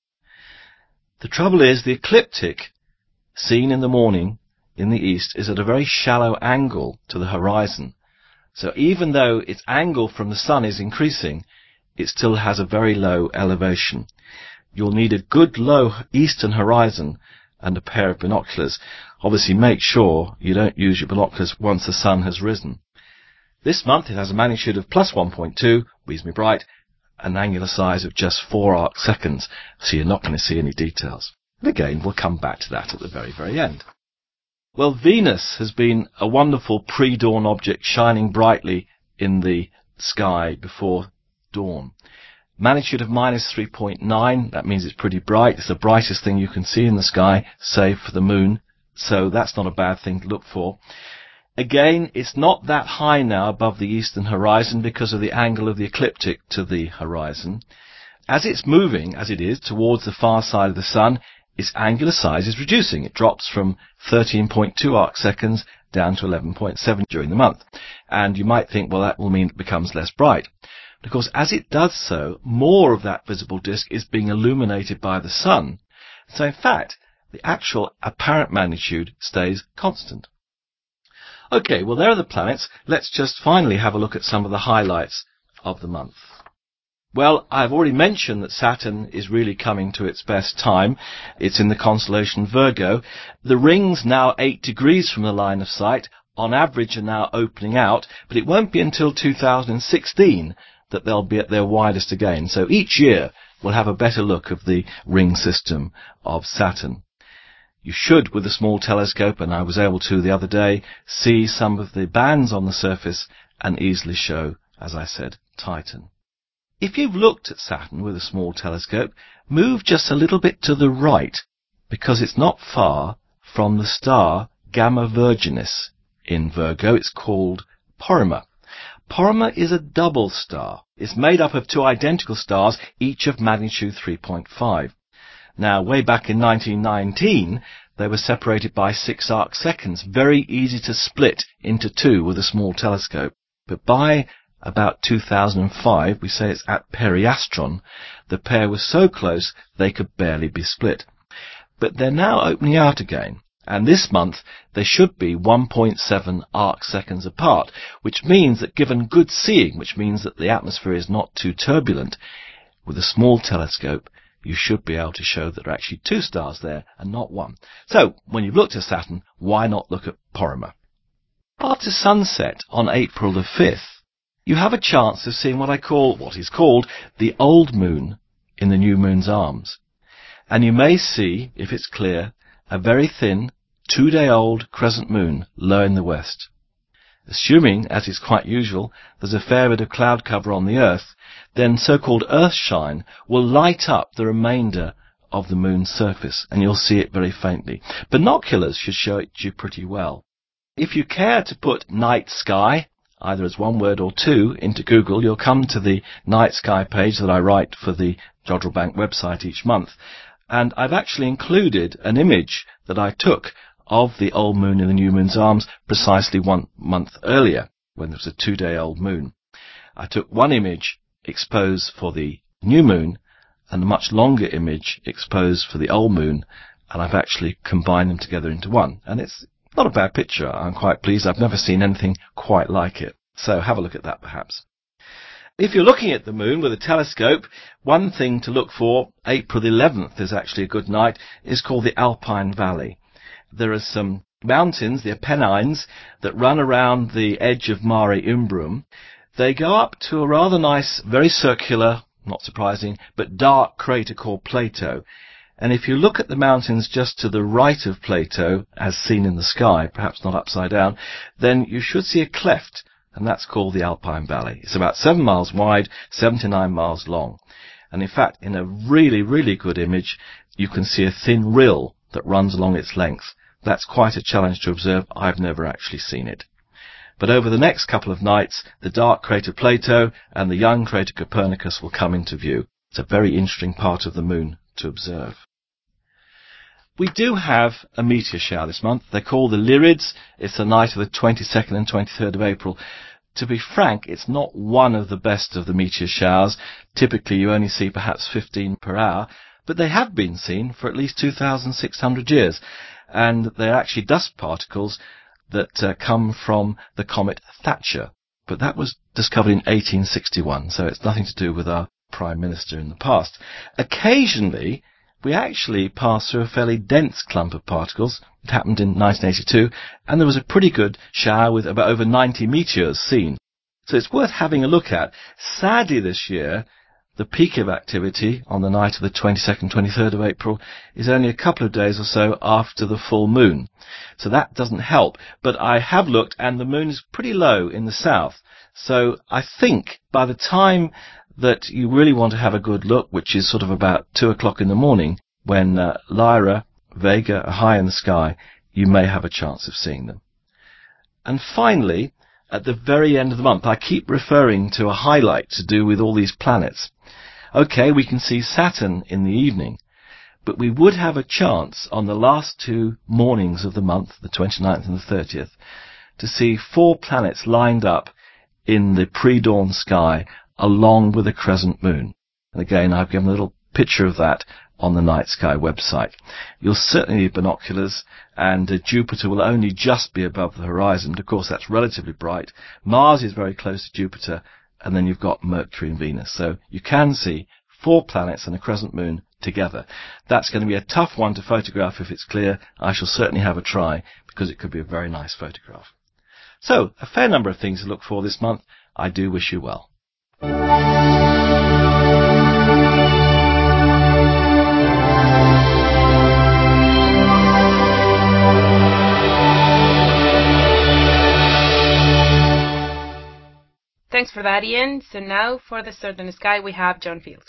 The trouble is, the ecliptic, seen in the morning in the east, is at a very shallow angle to the horizon. So even though its angle from the Sun is increasing, it still has a very low elevation. You'll need a good low eastern horizon and a pair of binoculars. Obviously, make sure you don't use your binoculars once the Sun has risen. This month it has a magnitude of plus one point two, reasonably bright, an angular size of just four arc seconds, so you're not going to see any details. And again, we'll come back to that at the very, very end. Well, Venus has been a wonderful pre-dawn object shining brightly in the sky before dawn. Magnitude of minus three point nine, that means it's pretty bright. It's the brightest thing you can see in the sky, save for the moon, so that's not a bad thing to look for. Again, it's not that high now above the eastern horizon because of the angle of the ecliptic to the horizon. As it's moving, as it is, towards the far side of the Sun, its angular size is reducing. It drops from thirteen point two arc seconds down to eleven point seven during the month. And you might think, well, that will mean it becomes less bright. Because as it does so, more of that visible disk is being illuminated by the Sun. So in fact, the actual apparent magnitude stays constant. Okay, well, there are the planets. Let's just finally have a look at some of the highlights of the month. Well, I've already mentioned that Saturn is really coming to its best time. It's in the constellation Virgo. The rings, now eight degrees from the line of sight, on average are now opening out, but it won't be until two thousand sixteen that they'll be at their widest again. So each year we'll have a better look of the ring system of Saturn. You should, with a small telescope, and I was able to the other day, see some of the bands on the surface and easily show, as I said, Titan. If you've looked at Saturn with a small telescope, move just a little bit to the right, because it's not far from the star Gamma Virginis in Virgo. It's called Porrima. Porrima is a double star. It's made up of two identical stars, each of magnitude three point five. Now, way back in nineteen nineteen, they were separated by six arc seconds, very easy to split into two with a small telescope. But by about two thousand five, we say it's at periastron, the pair was so close they could barely be split. But they're now opening out again, and this month they should be one point seven arc seconds apart, which means that given good seeing, which means that the atmosphere is not too turbulent, with a small telescope, you should be able to show that there are actually two stars there and not one. So, when you've looked at Saturn, why not look at Porrima? After sunset on April the fifth, you have a chance of seeing what I call, what is called, the old moon in the new moon's arms. And you may see, if it's clear, a very thin, two-day-old crescent moon low in the west. Assuming, as is quite usual, there's a fair bit of cloud cover on the Earth, then so-called earthshine will light up the remainder of the moon's surface, and you'll see it very faintly. Binoculars should show it to you pretty well. If you care to put night sky, either as one word or two, into Google, you'll come to the night sky page that I write for the Jodrell Bank website each month. And I've actually included an image that I took of the old moon in the new moon's arms precisely one month earlier, when there was a two-day-old moon. I took one image exposed for the new moon and a much longer image exposed for the old moon, and I've actually combined them together into one. And it's not a bad picture. I'm quite pleased. I've never seen anything quite like it. So have a look at that perhaps. If you're looking at the moon with a telescope, one thing to look for, April the eleventh is actually a good night, is called the Alpine Valley. There are some mountains, the Apennines, that run around the edge of Mare Imbrium. They go up to a rather nice, very circular, not surprising, but dark crater called Plato. And if you look at the mountains just to the right of Plato, as seen in the sky, perhaps not upside down, then you should see a cleft, and that's called the Alpine Valley. It's about seven miles wide, seventy-nine miles long. And in fact, in a really, really good image, you can see a thin rill that runs along its length. That's quite a challenge to observe. I've never actually seen it. But over the next couple of nights, the dark crater Plato and the young crater Copernicus will come into view. It's a very interesting part of the moon to observe. We do have a meteor shower this month. They're called the Lyrids. It's the night of the twenty-second and twenty-third of April. To be frank, it's not one of the best of the meteor showers. Typically you only see perhaps fifteen per hour, but they have been seen for at least two thousand six hundred years. And they're actually dust particles that uh, come from the comet Thatcher. But that was discovered in eighteen sixty-one, so it's nothing to do with our Prime Minister in the past. Occasionally, we actually pass through a fairly dense clump of particles. It happened in nineteen eighty-two, and there was a pretty good shower with about over ninety meteors seen. So it's worth having a look at. Sadly this year, the peak of activity on the night of the twenty-second, twenty-third of April is only a couple of days or so after the full moon. So that doesn't help. But I have looked, and the moon is pretty low in the south. So I think by the time that you really want to have a good look, which is sort of about two o'clock in the morning, when uh, Lyra, Vega are high in the sky, you may have a chance of seeing them. And finally, at the very end of the month, I keep referring to a highlight to do with all these planets. Okay, we can see Saturn in the evening, but we would have a chance on the last two mornings of the month, the twenty-ninth and the thirtieth, to see four planets lined up in the pre-dawn sky along with a crescent moon. And again, I've given a little picture of that on the Night Sky website. You'll certainly need binoculars, and uh, Jupiter will only just be above the horizon. Of course, that's relatively bright. Mars is very close to Jupiter, and then you've got Mercury and Venus. So you can see four planets and a crescent moon together. That's going to be a tough one to photograph if it's clear. I shall certainly have a try, because it could be a very nice photograph. So, a fair number of things to look for this month. I do wish you well. Thanks for that, Ian. So now for the Southern Sky, we have John Field.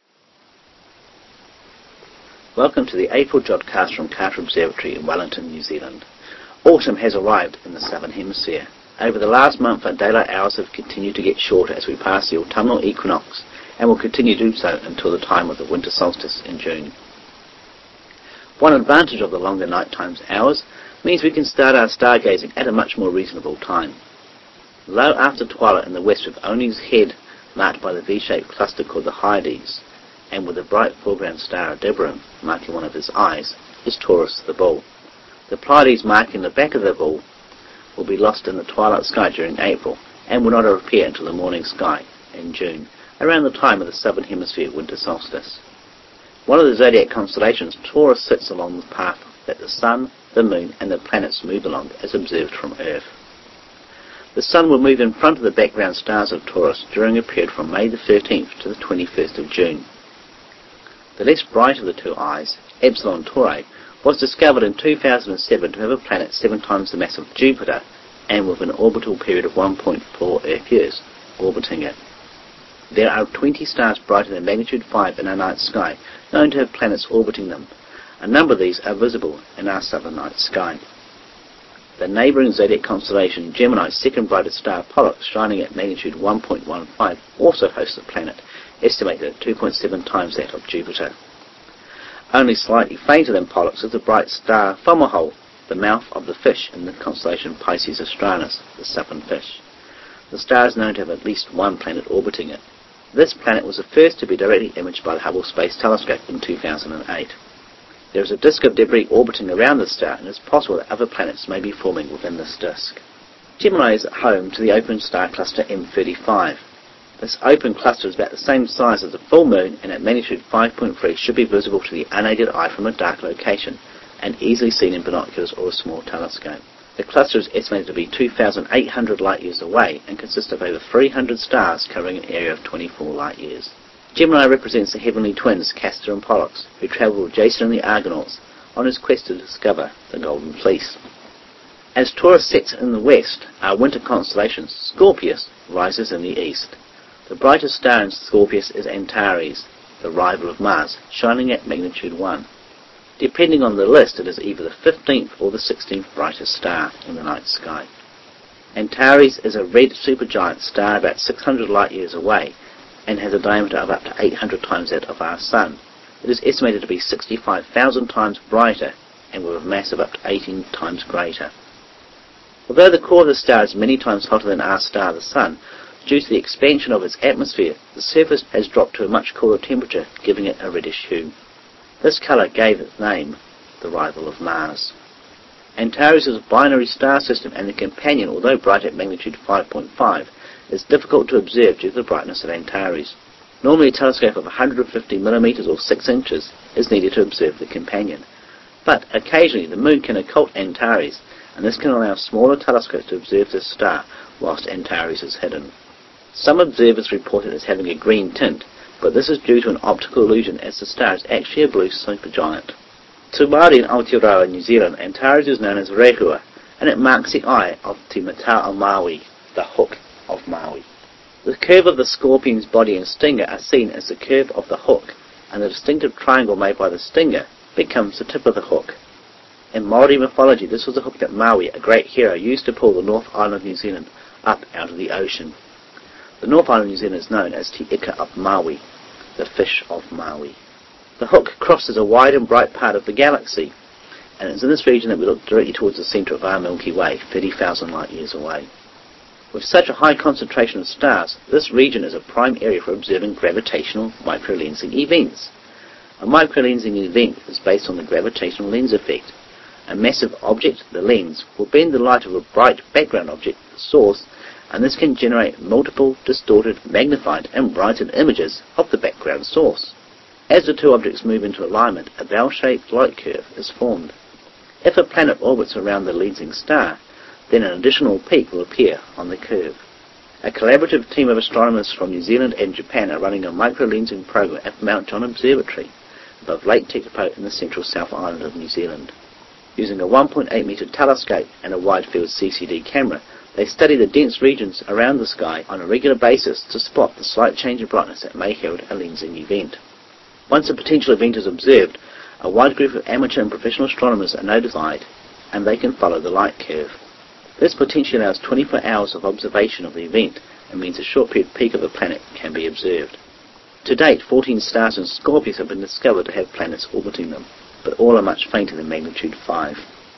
Welcome to the April Jodcast from Carter Observatory in Wellington, New Zealand. Autumn has arrived in the Southern Hemisphere. Over the last month, our daylight hours have continued to get shorter as we pass the autumnal equinox, and will continue to do so until the time of the winter solstice in June. One advantage of the longer night times hours means we can start our stargazing at a much more reasonable time. Low after twilight in the west, with only his head marked by the V-shaped cluster called the Hyades, and with the bright foreground star Aldebaran marking one of his eyes, is Taurus the Bull. The Pleiades marking the back of the Bull will be lost in the twilight sky during April, and will not appear until the morning sky in June, around the time of the Southern Hemisphere winter solstice. One of the zodiac constellations, Taurus sits along the path that the Sun, the Moon, and the planets move along as observed from Earth. The Sun will move in front of the background stars of Taurus during a period from May the thirteenth to the twenty-first of June. The less bright of the two eyes, Epsilon Tauri, was discovered in two thousand seven to have a planet seven times the mass of Jupiter, and with an orbital period of one point four Earth years, orbiting it. There are twenty stars brighter than magnitude five in our night sky, known to have planets orbiting them. A number of these are visible in our southern night sky. The neighbouring zodiac constellation Gemini's second brightest star, Pollux, shining at magnitude one point one five, also hosts a planet, estimated at two point seven times that of Jupiter. Only slightly fainter than Pollux is the bright star Fomalhaut, the mouth of the fish in the constellation Pisces Australis, the southern fish. The star is known to have at least one planet orbiting it. This planet was the first to be directly imaged by the Hubble Space Telescope in two thousand eight. There is a disk of debris orbiting around the star, and it is possible that other planets may be forming within this disk. Gemini is home to the open star cluster M thirty-five. This open cluster is about the same size as the full moon, and at magnitude five point three should be visible to the unaided eye from a dark location, and easily seen in binoculars or a small telescope. The cluster is estimated to be two thousand eight hundred light-years away and consists of over three hundred stars covering an area of twenty-four light-years. Gemini represents the heavenly twins Castor and Pollux, who travelled with Jason and the Argonauts on his quest to discover the Golden Fleece. As Taurus sets in the west, our winter constellation Scorpius rises in the east. The brightest star in Scorpius is Antares, the rival of Mars, shining at magnitude one. Depending on the list, it is either the fifteenth or the sixteenth brightest star in the night sky. Antares is a red supergiant star about six hundred light-years away and has a diameter of up to eight hundred times that of our Sun. It is estimated to be sixty-five thousand times brighter and with a mass of up to eighteen times greater. Although the core of the star is many times hotter than our star, the Sun, due to the expansion of its atmosphere, the surface has dropped to a much cooler temperature, giving it a reddish hue. This colour gave its name, the rival of Mars. Antares is a binary star system, and the companion, although bright at magnitude five point five, is difficult to observe due to the brightness of Antares. Normally a telescope of one hundred fifty millimeters or six inches is needed to observe the companion, but occasionally the Moon can occult Antares, and this can allow smaller telescopes to observe this star whilst Antares is hidden. Some observers report it as having a green tint, but this is due to an optical illusion, as the star is actually a blue supergiant. To Māori in Aotearoa, New Zealand, Antares is known as Rehua, and it marks the eye of Te Mata o Maui, the hook of Maui. The curve of the scorpion's body and stinger are seen as the curve of the hook, and the distinctive triangle made by the stinger becomes the tip of the hook. In Māori mythology, this was the hook that Maui, a great hero, used to pull the North Island of New Zealand up out of the ocean. The North Island of New Zealand is known as Te Ika of Maui, the fish of Maui. The hook crosses a wide and bright part of the galaxy, and it's in this region that we look directly towards the centre of our Milky Way, thirty thousand light-years away. With such a high concentration of stars, this region is a prime area for observing gravitational microlensing events. A microlensing event is based on the gravitational lens effect. A massive object, the lens, will bend the light of a bright background object, the source, and this can generate multiple distorted, magnified and brightened images of the background source. As the two objects move into alignment, a bell-shaped light curve is formed. If a planet orbits around the lensing star, then an additional peak will appear on the curve. A collaborative team of astronomers from New Zealand and Japan are running a microlensing program at Mount John Observatory above Lake Tekapo in the central South Island of New Zealand. Using a one point eight metre telescope and a wide-field C C D camera, they study the dense regions around the sky on a regular basis to spot the slight change in brightness that may herald a lensing event. Once a potential event is observed, a wide group of amateur and professional astronomers are notified, and they can follow the light curve. This potentially allows twenty-four hours of observation of the event, and means a short period peak of a planet can be observed. To date, fourteen stars in Scorpius have been discovered to have planets orbiting them, but all are much fainter than magnitude five.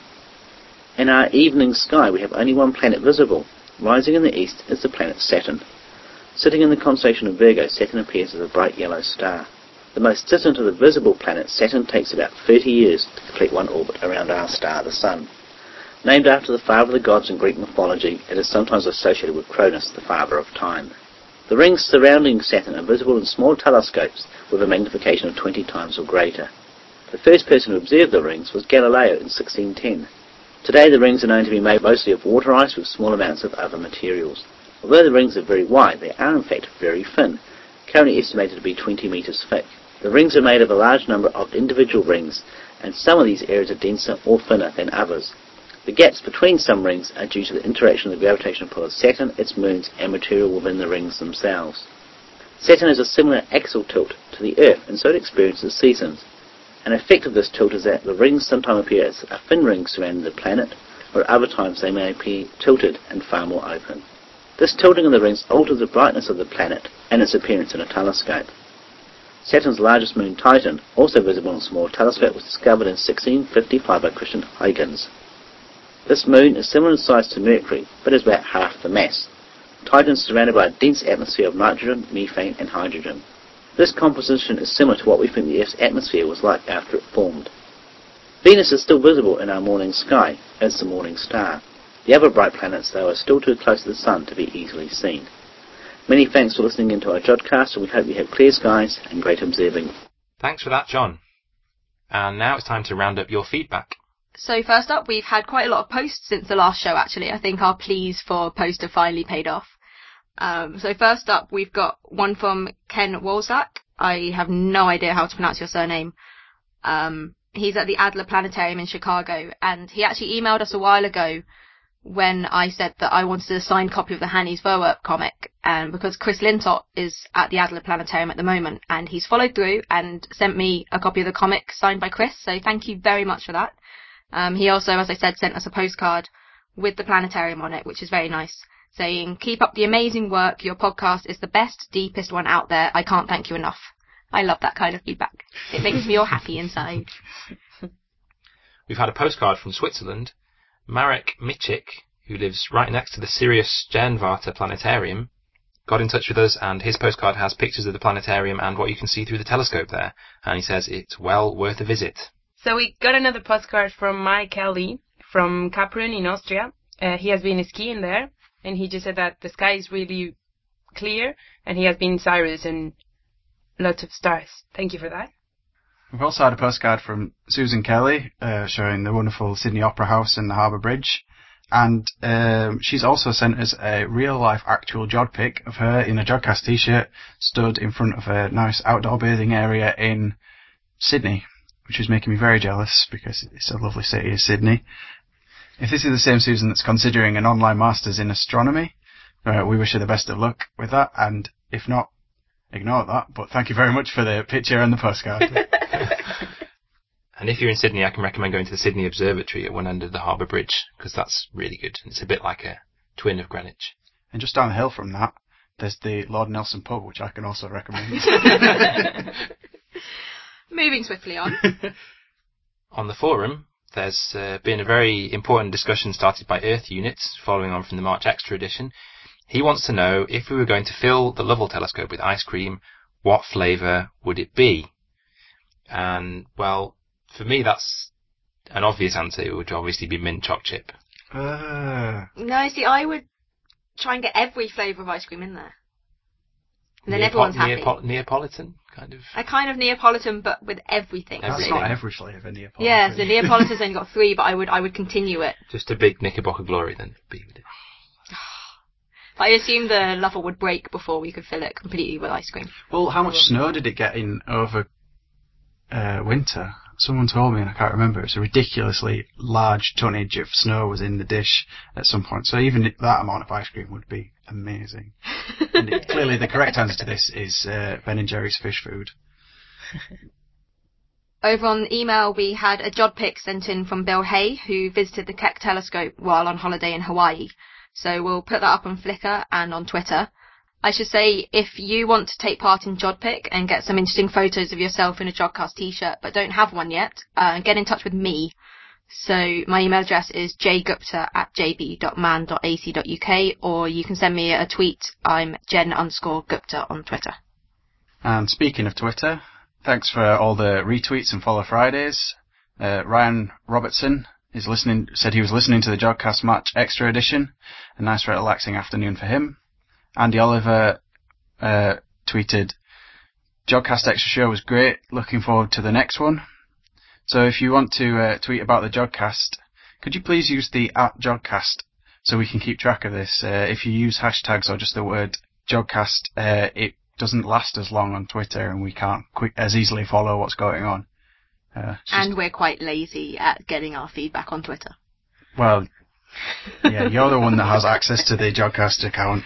In our evening sky we have only one planet visible. Rising in the east is the planet Saturn. Sitting in the constellation of Virgo, Saturn appears as a bright yellow star. The most distant of the visible planets, Saturn takes about thirty years to complete one orbit around our star, the Sun. Named after the father of the gods in Greek mythology, it is sometimes associated with Cronus, the father of time. The rings surrounding Saturn are visible in small telescopes with a magnification of twenty times or greater. The first person to observe the rings was Galileo in sixteen ten. Today the rings are known to be made mostly of water ice with small amounts of other materials. Although the rings are very wide, they are in fact very thin, currently estimated to be twenty metres thick. The rings are made of a large number of individual rings, and some of these areas are denser or thinner than others. The gaps between some rings are due to the interaction of the gravitational pull of Saturn, its moons, and material within the rings themselves. Saturn has a similar axial tilt to the Earth, and so it experiences seasons. An effect of this tilt is that the rings sometimes appear as a thin ring surrounding the planet, or at other times they may appear tilted and far more open. This tilting of the rings alters the brightness of the planet and its appearance in a telescope. Saturn's largest moon, Titan, also visible in a small telescope, was discovered in sixteen fifty-five by Christian Huygens. This moon is similar in size to Mercury, but is about half the mass. Titan is surrounded by a dense atmosphere of nitrogen, methane and hydrogen. This composition is similar to what we think the Earth's atmosphere was like after it formed. Venus is still visible in our morning sky as the morning star. The other bright planets, though, are still too close to the Sun to be easily seen. Many thanks for listening into our Jodcast, and we hope you have clear skies and great observing. Thanks for that, John. And now it's time to round up your feedback. So first up, we've had quite a lot of posts since the last show, actually. I think our pleas for post have finally paid off. Um, so first up, we've got one from Ken Wolzak. I have no idea how to pronounce your surname. Um, he's at the Adler Planetarium in Chicago, and he actually emailed us a while ago when I said that I wanted a signed copy of the Hannes Verwerp comic, and because Chris Lintott is at the Adler Planetarium at the moment, and he's followed through and sent me a copy of the comic signed by Chris, so thank you very much for that. Um, he also, as I said, sent us a postcard with the planetarium on it, which is very nice, saying, "Keep up the amazing work. Your podcast is the best, deepest one out there. I can't thank you enough." I love that kind of feedback. It makes me all happy inside. We've had a postcard from Switzerland. Marek Michik, who lives right next to the Sirius Sternwarte Planetarium, got in touch with us, and his postcard has pictures of the planetarium and what you can see through the telescope there. And he says it's well worth a visit. So we got another postcard from Mike Kelly from Kaprun in Austria. Uh, he has been skiing there, and he just said that the sky is really clear, and he has been in Sirius and lots of stars. Thank you for that. We've also had a postcard from Susan Kelly uh, showing the wonderful Sydney Opera House and the Harbour Bridge. And um, she's also sent us a real-life actual Jod pic of her in a Jodcast t-shirt stood in front of a nice outdoor bathing area in Sydney, which is making me very jealous because it's a lovely city, is Sydney. If this is the same Susan that's considering an online masters in astronomy, uh, we wish her the best of luck with that, and if not, ignore that, but thank you very much for the picture and the postcard. And if you're in Sydney, I can recommend going to the Sydney Observatory at one end of the Harbour Bridge, because that's really good. It's a bit like a twin of Greenwich. And just down the hill from that, there's the Lord Nelson pub, which I can also recommend. Moving swiftly on. On the forum, there's uh, been a very important discussion started by Earth Units, following on from the March Extra edition. He wants to know, if we were going to fill the Lovell telescope with ice cream, what flavour would it be? And, well, for me that's an obvious answer. It would obviously be mint choc chip. Uh. No, see, I would try and get every flavour of ice cream in there. And then Neapo- everyone's happy. Neapo- Neapolitan, kind of. A kind of Neapolitan, but with everything. That's Everything. not every flavour, Neapolitan. Yeah, so Neapolitan's only got three, but I would I would continue it. Just a big Knickerbocker glory then. Be with it. I assume the Lovell would break before we could fill it completely with ice cream. Well, how much snow did it get in over uh, winter? Someone told me, and I can't remember. It's a ridiculously large tonnage of snow was in the dish at some point. So even that amount of ice cream would be amazing. And it, clearly the correct answer to this is uh, Ben and Jerry's fish food. Over on email, we had a Jod pic sent in from Bill Hay, who visited the Keck telescope while on holiday in Hawaii. So we'll put that up on Flickr and on Twitter. I should say, if you want to take part in JodPic and get some interesting photos of yourself in a Jodcast t-shirt but don't have one yet, uh, get in touch with me. So my email address is jgupta at jb dot man dot a c dot u k, or you can send me a tweet. I'm jen underscore gupta on Twitter. And speaking of Twitter, thanks for all the retweets and Follow Fridays. Uh, Ryan Robertson is listening, said he was listening to the Jodcast March Extra edition. A nice relaxing afternoon for him. Andy Oliver uh, tweeted, Jodcast Extra show was great, looking forward to the next one. So if you want to uh, tweet about the Jodcast, could you please use the at Jodcast so we can keep track of this? Uh, if you use hashtags or just the word Jodcast, uh, it doesn't last as long on Twitter and we can't quick, as easily follow what's going on. Uh, and we're quite lazy at getting our feedback on Twitter. Well, yeah, you're the one that has access to the Jodcast account.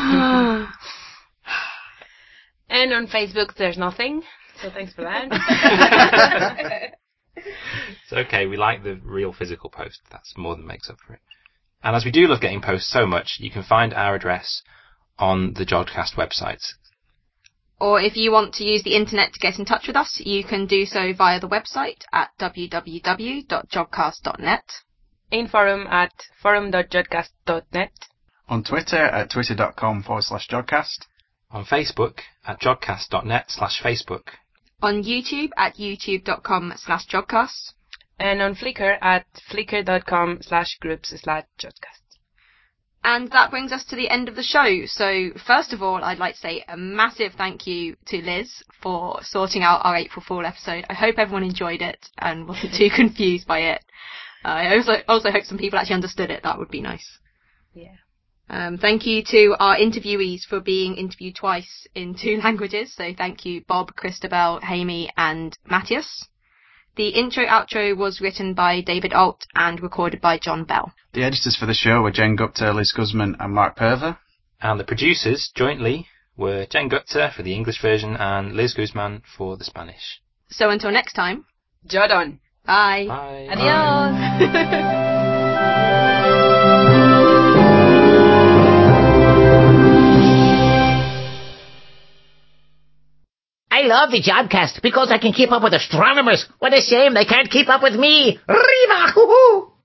And on Facebook, there's nothing. So thanks for that. It's okay. We like the real physical post. That's more than makes up for it. And as we do love getting posts so much, you can find our address on the Jodcast website. Or if you want to use the internet to get in touch with us, you can do so via the website at w w w dot jodcast dot net. In forum at forum dot jodcast dot net. On Twitter at twitter.com forward slash Jodcast. On Facebook at jodcast.net slash Facebook. On YouTube at youtube.com slash Jodcast. And on Flickr at flickr.com slash groups slash Jodcast. And that brings us to the end of the show. So first of all, I'd like to say a massive thank you to Liz for sorting out our April Fool episode. I hope everyone enjoyed it and wasn't too confused by it. Uh, I also, also hope some people actually understood it. That would be nice. Yeah. Um, thank you to our interviewees for being interviewed twice in two languages. So thank you, Bob, Christabel, Hamey, and Matthias. The intro-outro was written by David Alt and recorded by John Bell. The editors for the show were Jen Gupta, Liz Guzman and Mark Perver. And the producers, jointly, were Jen Gupta for the English version and Liz Guzman for the Spanish. So until next time, Jodon. Bye. Bye. Adios. I love the Jodcast because I can keep up with astronomers. What a shame they can't keep up with me. Riva! Hoo-hoo!